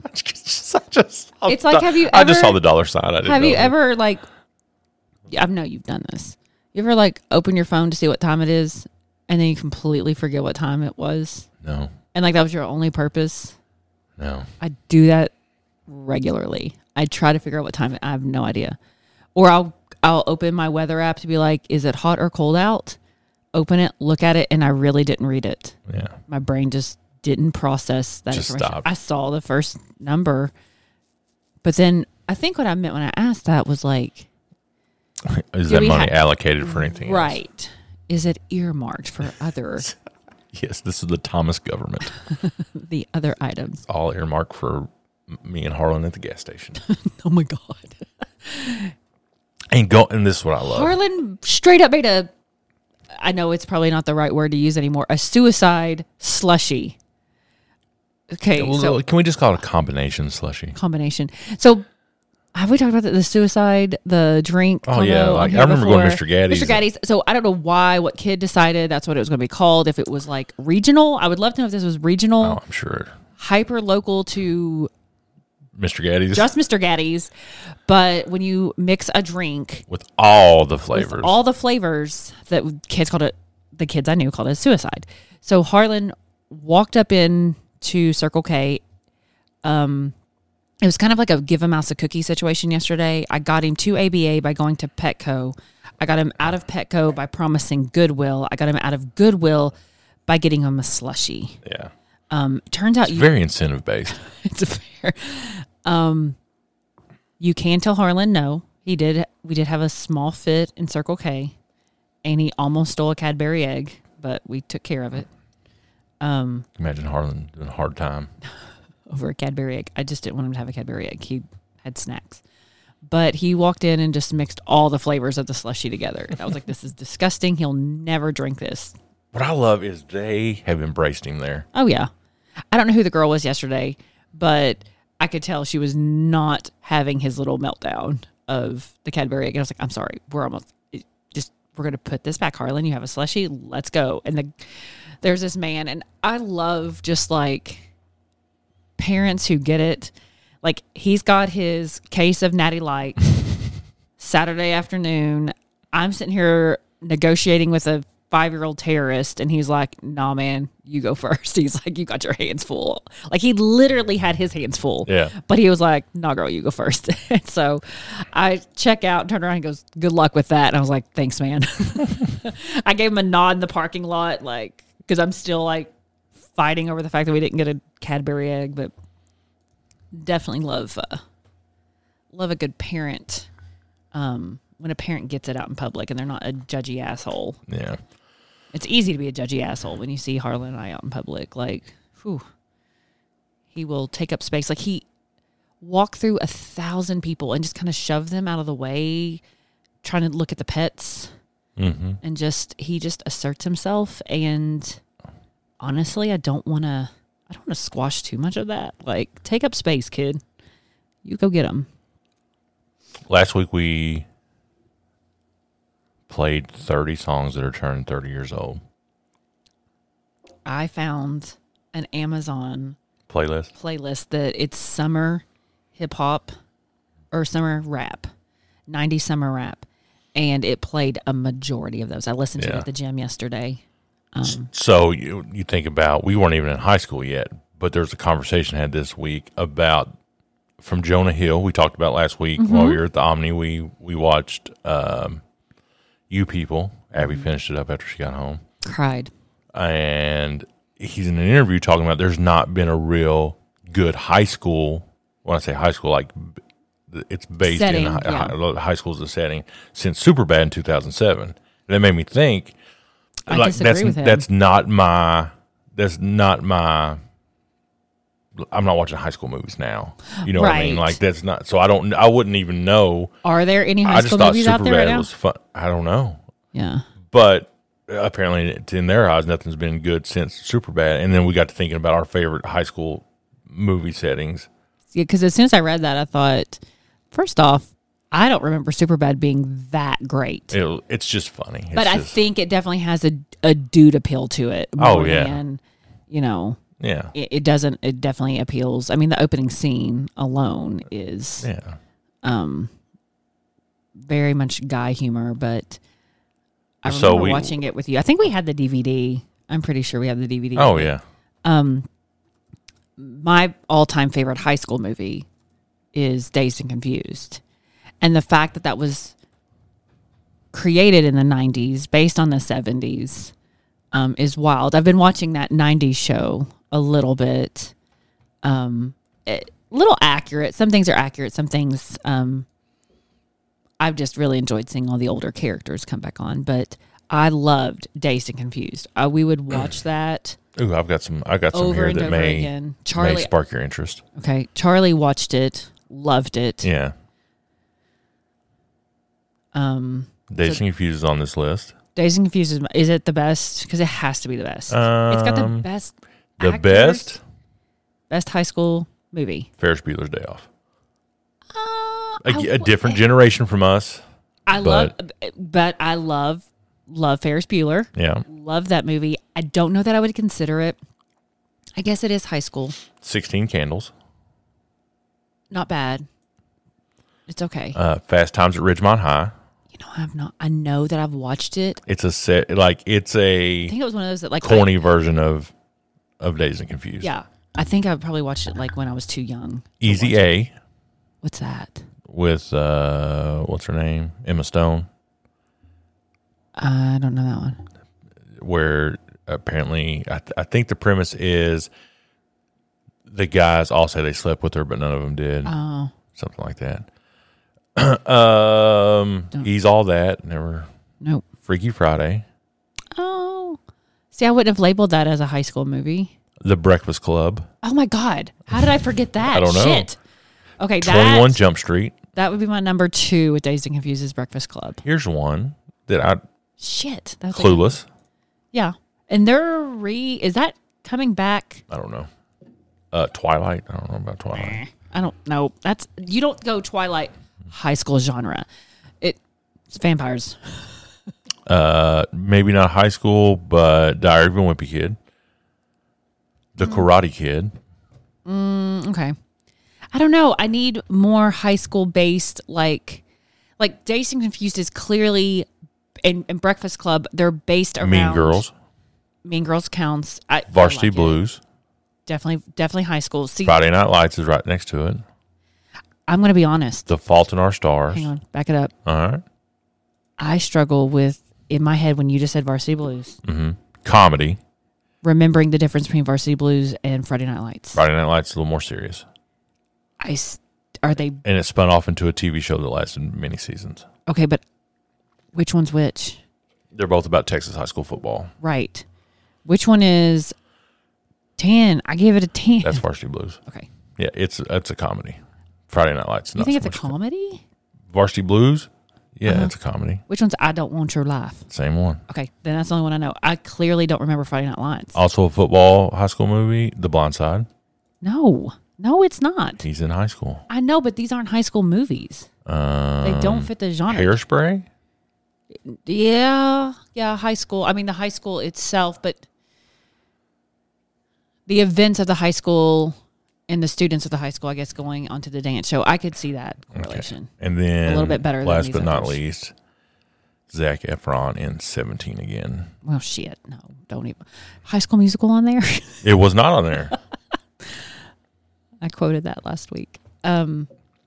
D: It's
E: like, have you
D: I just
E: ever-
D: saw the dollar sign.
E: Have you ever, like, I know you've done this. You ever, like, open your phone to see what time it is, and then you completely forget what time it was?
D: No.
E: And, like, that was your only purpose?
D: No.
E: I do that regularly. I try to figure out what time. I have no idea. Or I'll open my weather app to be like, is it hot or cold out? Open it, look at it, and I really didn't read it.
D: Yeah.
E: My brain just didn't process that
D: Just
E: information.
D: stopped.
E: I saw the first number, but then I think what I meant when I asked that was like,
D: Is
E: Do
D: that
E: we
D: money allocated for anything else?
E: right? Is it earmarked for
D: Yes, this is the Thomas government.
E: the other items?
D: All earmarked for me and Harlan at the gas station.
E: Oh my God!
D: And this is what I love.
E: Harlan straight up made I know it's probably not the right word to use anymore, a suicide slushy. Okay,
D: Well,
E: so
D: can we just call it a combination slushy?
E: combination. So have we talked about the suicide, the drink?
D: Oh, yeah,
E: combo
D: like,
E: on here
D: I remember going to
E: before?
D: Mr. Gaddy's.
E: Mr. Gaddy's. So I don't know what kid decided that's what it was going to be called. If it was like regional, I would love to know if this was regional,
D: Oh, I'm sure.
E: hyper local to
D: Mr. Gaddy's.
E: just Mr. Gaddy's. But when you mix a drink
D: with all the flavors.
E: with all the flavors, that kids called it, the kids I knew called it suicide. So Harlan walked up in to Circle K. It was kind of like a give a mouse a cookie situation yesterday. I got him to ABA by going to Petco. I got him out of Petco by promising Goodwill. I got him out of Goodwill by getting him a slushie.
D: Yeah.
E: Turns out
D: It's very incentive based.
E: it's fair. You can tell Harlan no. We did have a small fit in Circle K, and he almost stole a Cadbury egg, but we took care of it.
D: Imagine Harlan doing a hard time.
E: Over a Cadbury egg. I just didn't want him to have a Cadbury egg. He had snacks. But he walked in and just mixed all the flavors of the slushie together. I was like, this is disgusting. He'll never drink this.
D: What I love is they have embraced him there.
E: Oh, yeah. I don't know who the girl was yesterday, but I could tell she was not having his little meltdown of the Cadbury egg. And I was like, I'm sorry. We're going to put this back, Harlan. You have a slushie. Let's go. And there's this man, and I love just like parents who get it. Like, he's got his case of Natty Light Saturday afternoon. I'm sitting here negotiating with a 5-year-old terrorist, and he's like, nah, man, you go first. He's like, you got your hands full. Like, he literally had his hands full.
D: Yeah.
E: But he was like, nah, girl, you go first. And so I check out and turn around and goes, good luck with that. And I was like, thanks, man. I gave him a nod in the parking lot, like, because I'm still like fighting over the fact that we didn't get a Cadbury egg, but definitely love a good parent when a parent gets it out in public and they're not a judgy asshole.
D: Yeah.
E: It's easy to be a judgy asshole when you see Harlan and I out in public. Like, whew, he will take up space. Like, he walked through 1,000 people and just kind of shove them out of the way, trying to look at the pets.
D: Mm-hmm.
E: And he just asserts himself. And honestly, I don't want to squash too much of that. Like, take up space, kid. You go get him.
D: Last week we played 30 songs that are turning 30 years old.
E: I found an Amazon
D: Playlist.
E: that it's summer hip hop or summer rap, 90s summer rap, and it played a majority of those. I listened to it at the gym yesterday.
D: So you think about, we weren't even in high school yet, but there's a conversation had this week about, from Jonah Hill, we talked about last week while we were at the Omni, we watched You People. Abby finished it up after she got home.
E: Cried.
D: And he's in an interview talking about there's not been a real good high school, when I say high school, like it's based
E: Setting,
D: in high school as a setting, since Superbad in 2007. And that made me think,
E: I disagree with him.
D: That's not my, I'm not watching high school movies now. You know what I mean? Like, that's not, so I wouldn't even know.
E: Are there any high school movies out there right now?
D: Was fun. I don't know.
E: Yeah.
D: But apparently, in their eyes, nothing's been good since Superbad. And then we got to thinking about our favorite high school movie settings.
E: Yeah, because as soon as I read that, I thought, first off, I don't remember Superbad being that great.
D: It's just funny.
E: I think it definitely has a dude appeal to it. More than,
D: yeah.
E: It doesn't. It definitely appeals. I mean, the opening scene alone is very much guy humor, but I remember watching it with you. I think we had the DVD. I'm pretty sure we have the DVD.
D: Oh, yeah.
E: My all-time favorite high school movie is Dazed and Confused. And the fact that was created in the 90s, based on the 70s, is wild. I've been watching that 90s show a little bit. Little accurate. Some things are accurate. Some things I've just really enjoyed seeing all the older characters come back on. But I loved Dazed and Confused. We would watch that.
D: Ooh, I got some
E: over
D: here that
E: again.
D: may spark your interest.
E: Okay. Charlie watched it, loved it.
D: Yeah. Dazed and Confused is on this list.
E: Dazed and Confused is it the best? Because it has to be the best. It's got the best.
D: The best?
E: Best high school movie.
D: Ferris Bueller's Day Off. A different generation from us.
E: I love Ferris Bueller.
D: Yeah.
E: Love that movie. I don't know that I would consider it. I guess it is high school.
D: 16 Candles.
E: Not bad. It's okay.
D: Fast Times at Ridgemont High.
E: I know that I've watched it.
D: It's a set, like, it's a.
E: I think it was one of those that, like,
D: corny version of Dazed and Confused.
E: Yeah. I think I probably watched it, like, when I was too young.
D: Easy A.
E: What's that?
D: With, what's her name? Emma Stone.
E: I don't know that one.
D: Where apparently, I think the premise is the guys all say they slept with her, but none of them did.
E: Oh.
D: Something like that. He's All That. Never.
E: Nope.
D: Freaky Friday.
E: Oh. See, I wouldn't have labeled that as a high school movie.
D: The Breakfast Club.
E: Oh, my God. How did I forget that?
D: I don't know.
E: Shit. Okay,
D: 21 Jump Street.
E: That would be my number 2 with Dazed and Confused is Breakfast Club.
D: Here's one that I...
E: Shit. That's
D: Clueless.
E: Yeah. And is that coming back?
D: I don't know. Twilight. I don't know about Twilight.
E: I don't know. You don't go Twilight high school genre. It's vampires.
D: Maybe not high school, but Diary of a Wimpy Kid. The Karate Kid.
E: Okay. I don't know. I need more high school based, like Dazed and Confused is clearly, and Breakfast Club, they're based around
D: Mean Girls.
E: Mean Girls counts.
D: Varsity Blues.
E: Definitely high school. See,
D: Friday Night Lights is right next to it.
E: I'm going to be honest.
D: The Fault in Our Stars.
E: Hang on, back it up.
D: All right.
E: I struggle with, in my head, when you just said Varsity Blues.
D: Mm-hmm. Comedy.
E: Remembering the difference between Varsity Blues and Friday Night Lights.
D: Friday Night Lights is a little more serious.
E: Are they?
D: And it spun off into a TV show that lasted many seasons.
E: Okay, but which one's which?
D: They're both about Texas high school football.
E: Right. Which one is 10? I gave it a 10.
D: That's Varsity Blues.
E: Okay.
D: Yeah, it's a comedy. Friday Night Lights.
E: You think it's a comedy?
D: Varsity Blues? Yeah, it's a comedy.
E: Which one's I Don't Want Your Life?
D: Same one.
E: Okay, then that's the only one I know. I clearly don't remember Friday Night Lights.
D: Also a football high school movie, The Blind Side.
E: No, it's not.
D: He's in high school.
E: I know, but these aren't high school movies. They don't fit the genre.
D: Hairspray?
E: Yeah, high school. I mean, the high school itself, but the events of the high school and the students of the high school, I guess, going onto the dance show. I could see that correlation.
D: Okay. And then
E: a little bit better.
D: Last
E: than
D: but
E: these
D: not
E: others.
D: least, Zac Efron in 17 again.
E: Well, shit, no, don't even. High School Musical on there.
D: It was not on there.
E: I quoted that last week.
D: I've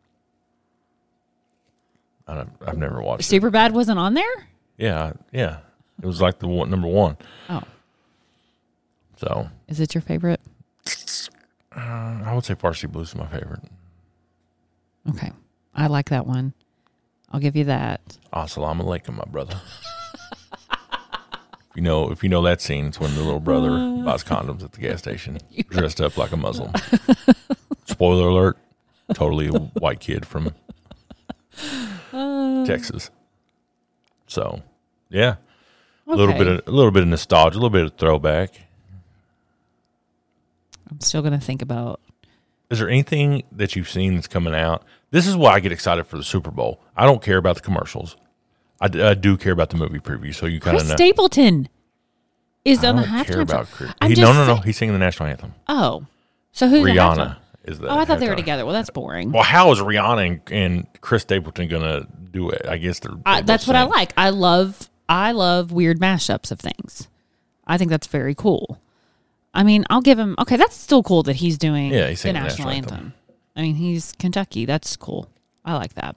D: never watched it.
E: Superbad wasn't on there?
D: Yeah. It was like the number one.
E: Oh.
D: So.
E: Is it your favorite?
D: I would say Varsity Blues is my favorite.
E: Okay. I like that one. I'll give you that.
D: Assalamu alaikum, my brother. If you know that scene, it's when the little brother buys condoms at the gas station, dressed up like a Muslim. Spoiler alert, totally a white kid from Texas. So, yeah. A little bit of nostalgia, a little bit of throwback.
E: I'm still going to think about.
D: Is there anything that you've seen that's coming out? This is why I get excited for the Super Bowl. I don't care about the commercials. I do care about the movie preview, so you kind of
E: Chris
D: know.
E: Stapleton is on the
D: I don't care
E: halftime
D: about
E: show.
D: Chris.
E: I'm
D: No.
E: just
D: He's singing the national anthem.
E: Oh. So who's the
D: Rihanna
E: halftime?
D: is the
E: Oh, I thought they were
D: halftime.
E: together. Well, that's boring.
D: Well, how is Rihanna and Chris Stapleton going to do it? I guess they're.
E: That's what I like. I love weird mashups of things. I think that's very cool. I mean, I'll give him. Okay, that's still cool that he's doing
D: He's
E: the
D: singing
E: national anthem. I mean, he's Kentucky. That's cool. I like that.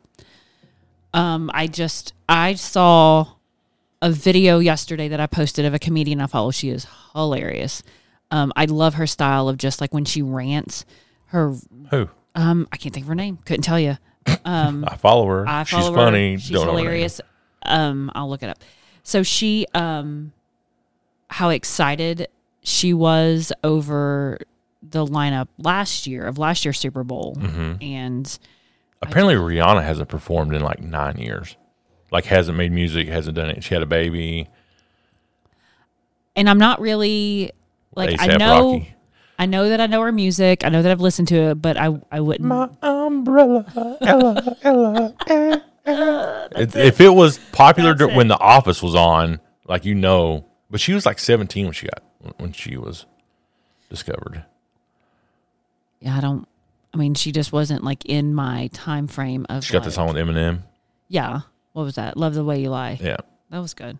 E: I saw a video yesterday that I posted of a comedian I follow. She is hilarious. I love her style of just like when she rants. Her
D: Who?
E: I can't think of her name. Couldn't tell you.
D: I follow her.
E: I
D: She's
E: follow her.
D: funny.
E: She's
D: Don't know her name.
E: hilarious. I'll look it up. So she, how excited she was over the lineup last year's Super Bowl, and
D: Apparently, Rihanna hasn't performed in like 9 years. Like, hasn't made music, hasn't done it. She had a baby.
E: and I'm not really like
D: A$AP
E: I know.
D: Rocky.
E: I know that I know her music. I know that I've listened to it, but I wouldn't.
D: My umbrella, Ella. If it was popular
E: That's it.
D: when The Office was on, like but she was like 17 when she was discovered.
E: Yeah, I mean, she just wasn't like in my time frame of.
D: She got the song with Eminem.
E: Yeah, what was that? Love the Way You Lie.
D: Yeah,
E: That was good.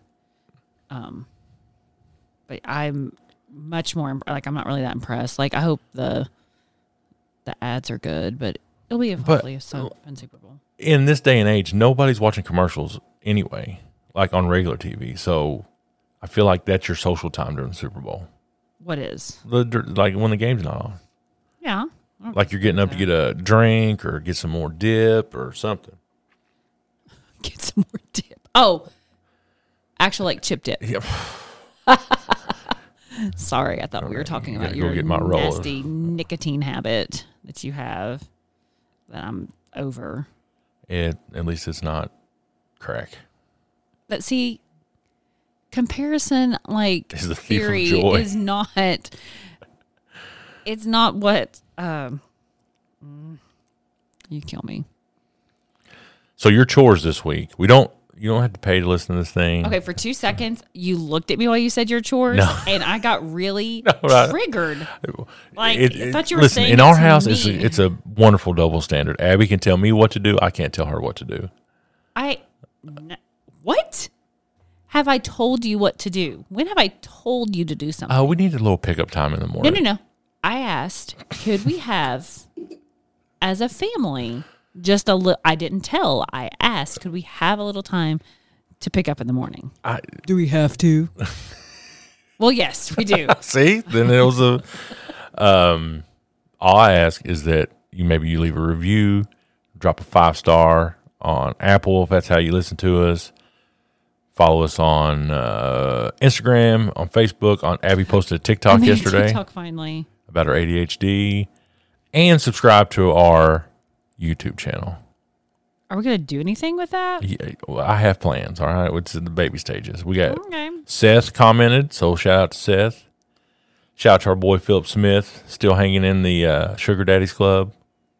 E: But I'm much more like I'm not really that impressed. Like I hope the ads are good, but it'll be hopefully a fun Super Bowl.
D: in this day and age, nobody's watching commercials anyway, like on regular TV. So I feel like that's your social time during the Super Bowl.
E: What is?
D: Like when the game's not on.
E: Yeah.
D: Like you're getting up to get a drink or get some more dip or something.
E: Get some more dip. Oh, actual like chip dip.
D: Yep.
E: Sorry, I thought we were talking
D: You
E: about
D: gotta go
E: your
D: get my roller.
E: nasty nicotine habit that you have that I'm over.
D: At least it's not crack.
E: But see, comparison like
D: Is the thief of
E: theory
D: joy.
E: is not. It's not what. You kill me.
D: So your chores this week. You don't have to pay to listen to this thing.
E: Okay, for 2 seconds, you looked at me while you said your chores,
D: No.
E: and I got really
D: right.
E: triggered. Like, I thought you were
D: listen,
E: saying
D: in our
E: it's
D: house,
E: me.
D: it's a wonderful double standard. Abby can tell me what to do. I can't tell her what to do.
E: What? Have I told you what to do? When have I told you to do something?
D: Oh, we need a little pickup time in the morning.
E: No. I asked, could we have, as a family, just a little, I didn't tell. I asked, could we have a little time to pick up in the morning?
H: Do we have to?
E: Well, yes, we do.
D: See, then it was a. All I ask is that you leave a review, drop a 5-star on Apple if that's how you listen to us. Follow us on Instagram, on Facebook. On Abby posted a TikTok
E: I made
D: yesterday
E: TikTok finally.
D: about her ADHD, and subscribe to our YouTube channel.
E: Are we going to do anything with that?
D: Yeah, well, I have plans. All right, it's in the baby stages. We got
E: Okay.
D: Seth commented, so shout out to Seth. Shout out to our boy Philip Smith, still hanging in the Sugar Daddies Club.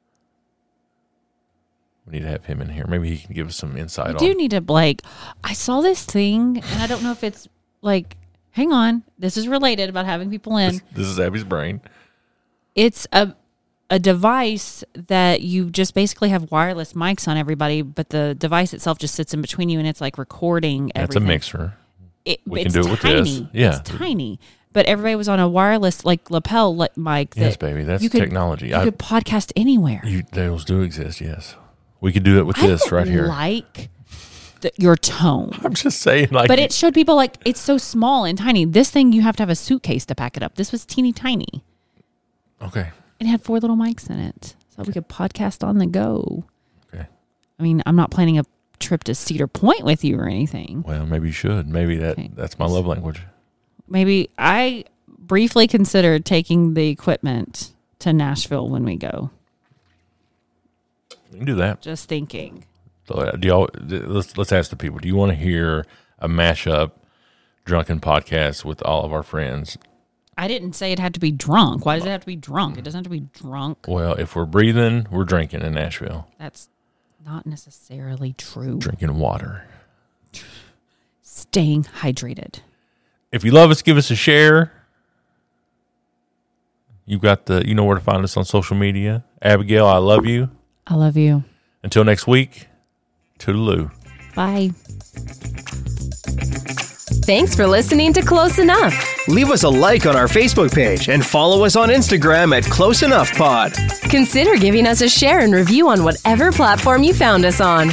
D: We need to have him in here. Maybe he can give us some insight
E: We
D: on.
E: do need to, like, I saw this thing, and I don't know if it's, like, hang on. This is related about having people in.
D: This is Abby's brain.
E: It's a a device that you just basically have wireless mics on everybody, but the device itself just sits in between you and it's like recording everything.
D: That's a mixer. We can do it with
E: tiny.
D: this. Yeah.
E: It's tiny. But everybody was on a wireless, like lapel mic.
D: Yes, baby. That's technology.
E: You could podcast anywhere.
D: Those do exist, yes. We could do it with this right here.
E: Like your tone.
D: I'm just saying, like.
E: But it showed people like it's so small and tiny. This thing, you have to have a suitcase to pack it up. This was teeny tiny.
D: Okay.
E: It had 4 little mics in it, so we could podcast on the go.
D: Okay.
E: I mean, I'm not planning a trip to Cedar Point with you or anything.
D: Well, maybe you should. Maybe that's my love language.
E: Maybe I briefly considered taking the equipment to Nashville when we go.
D: We can do that.
E: Just thinking.
D: So, let's ask the people. Do you want to hear a mashup drunken podcast with all of our friends?
E: I didn't say it had to be drunk. Why does it have to be drunk? It doesn't have to be drunk.
D: Well, if we're breathing, we're drinking in Nashville.
E: That's not necessarily true.
D: Drinking water.
E: Staying hydrated.
D: If you love us, give us a share. You know where to find us on social media. Abigail, I love you.
E: I love you.
D: Until next week, toodaloo.
E: Bye.
C: Thanks for listening to Close Enough.
B: Leave us a like on our Facebook page and follow us on Instagram at Close Enough Pod.
C: Consider giving us a share and review on whatever platform you found us on.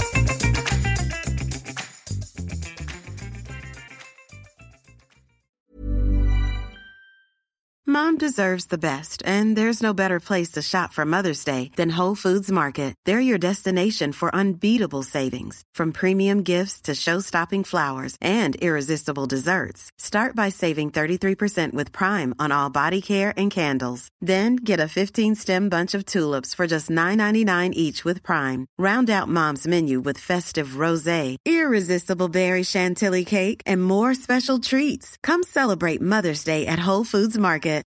H: Mom deserves the best, and there's no better place to shop for Mother's Day than Whole Foods Market. They're your destination for unbeatable savings, from premium gifts to show-stopping flowers and irresistible desserts. Start by saving 33% with Prime on all body care and candles. Then get a 15-stem bunch of tulips for just $9.99 each with Prime. Round out Mom's menu with festive rosé, irresistible berry chantilly cake, and more special treats. Come celebrate Mother's Day at Whole Foods Market.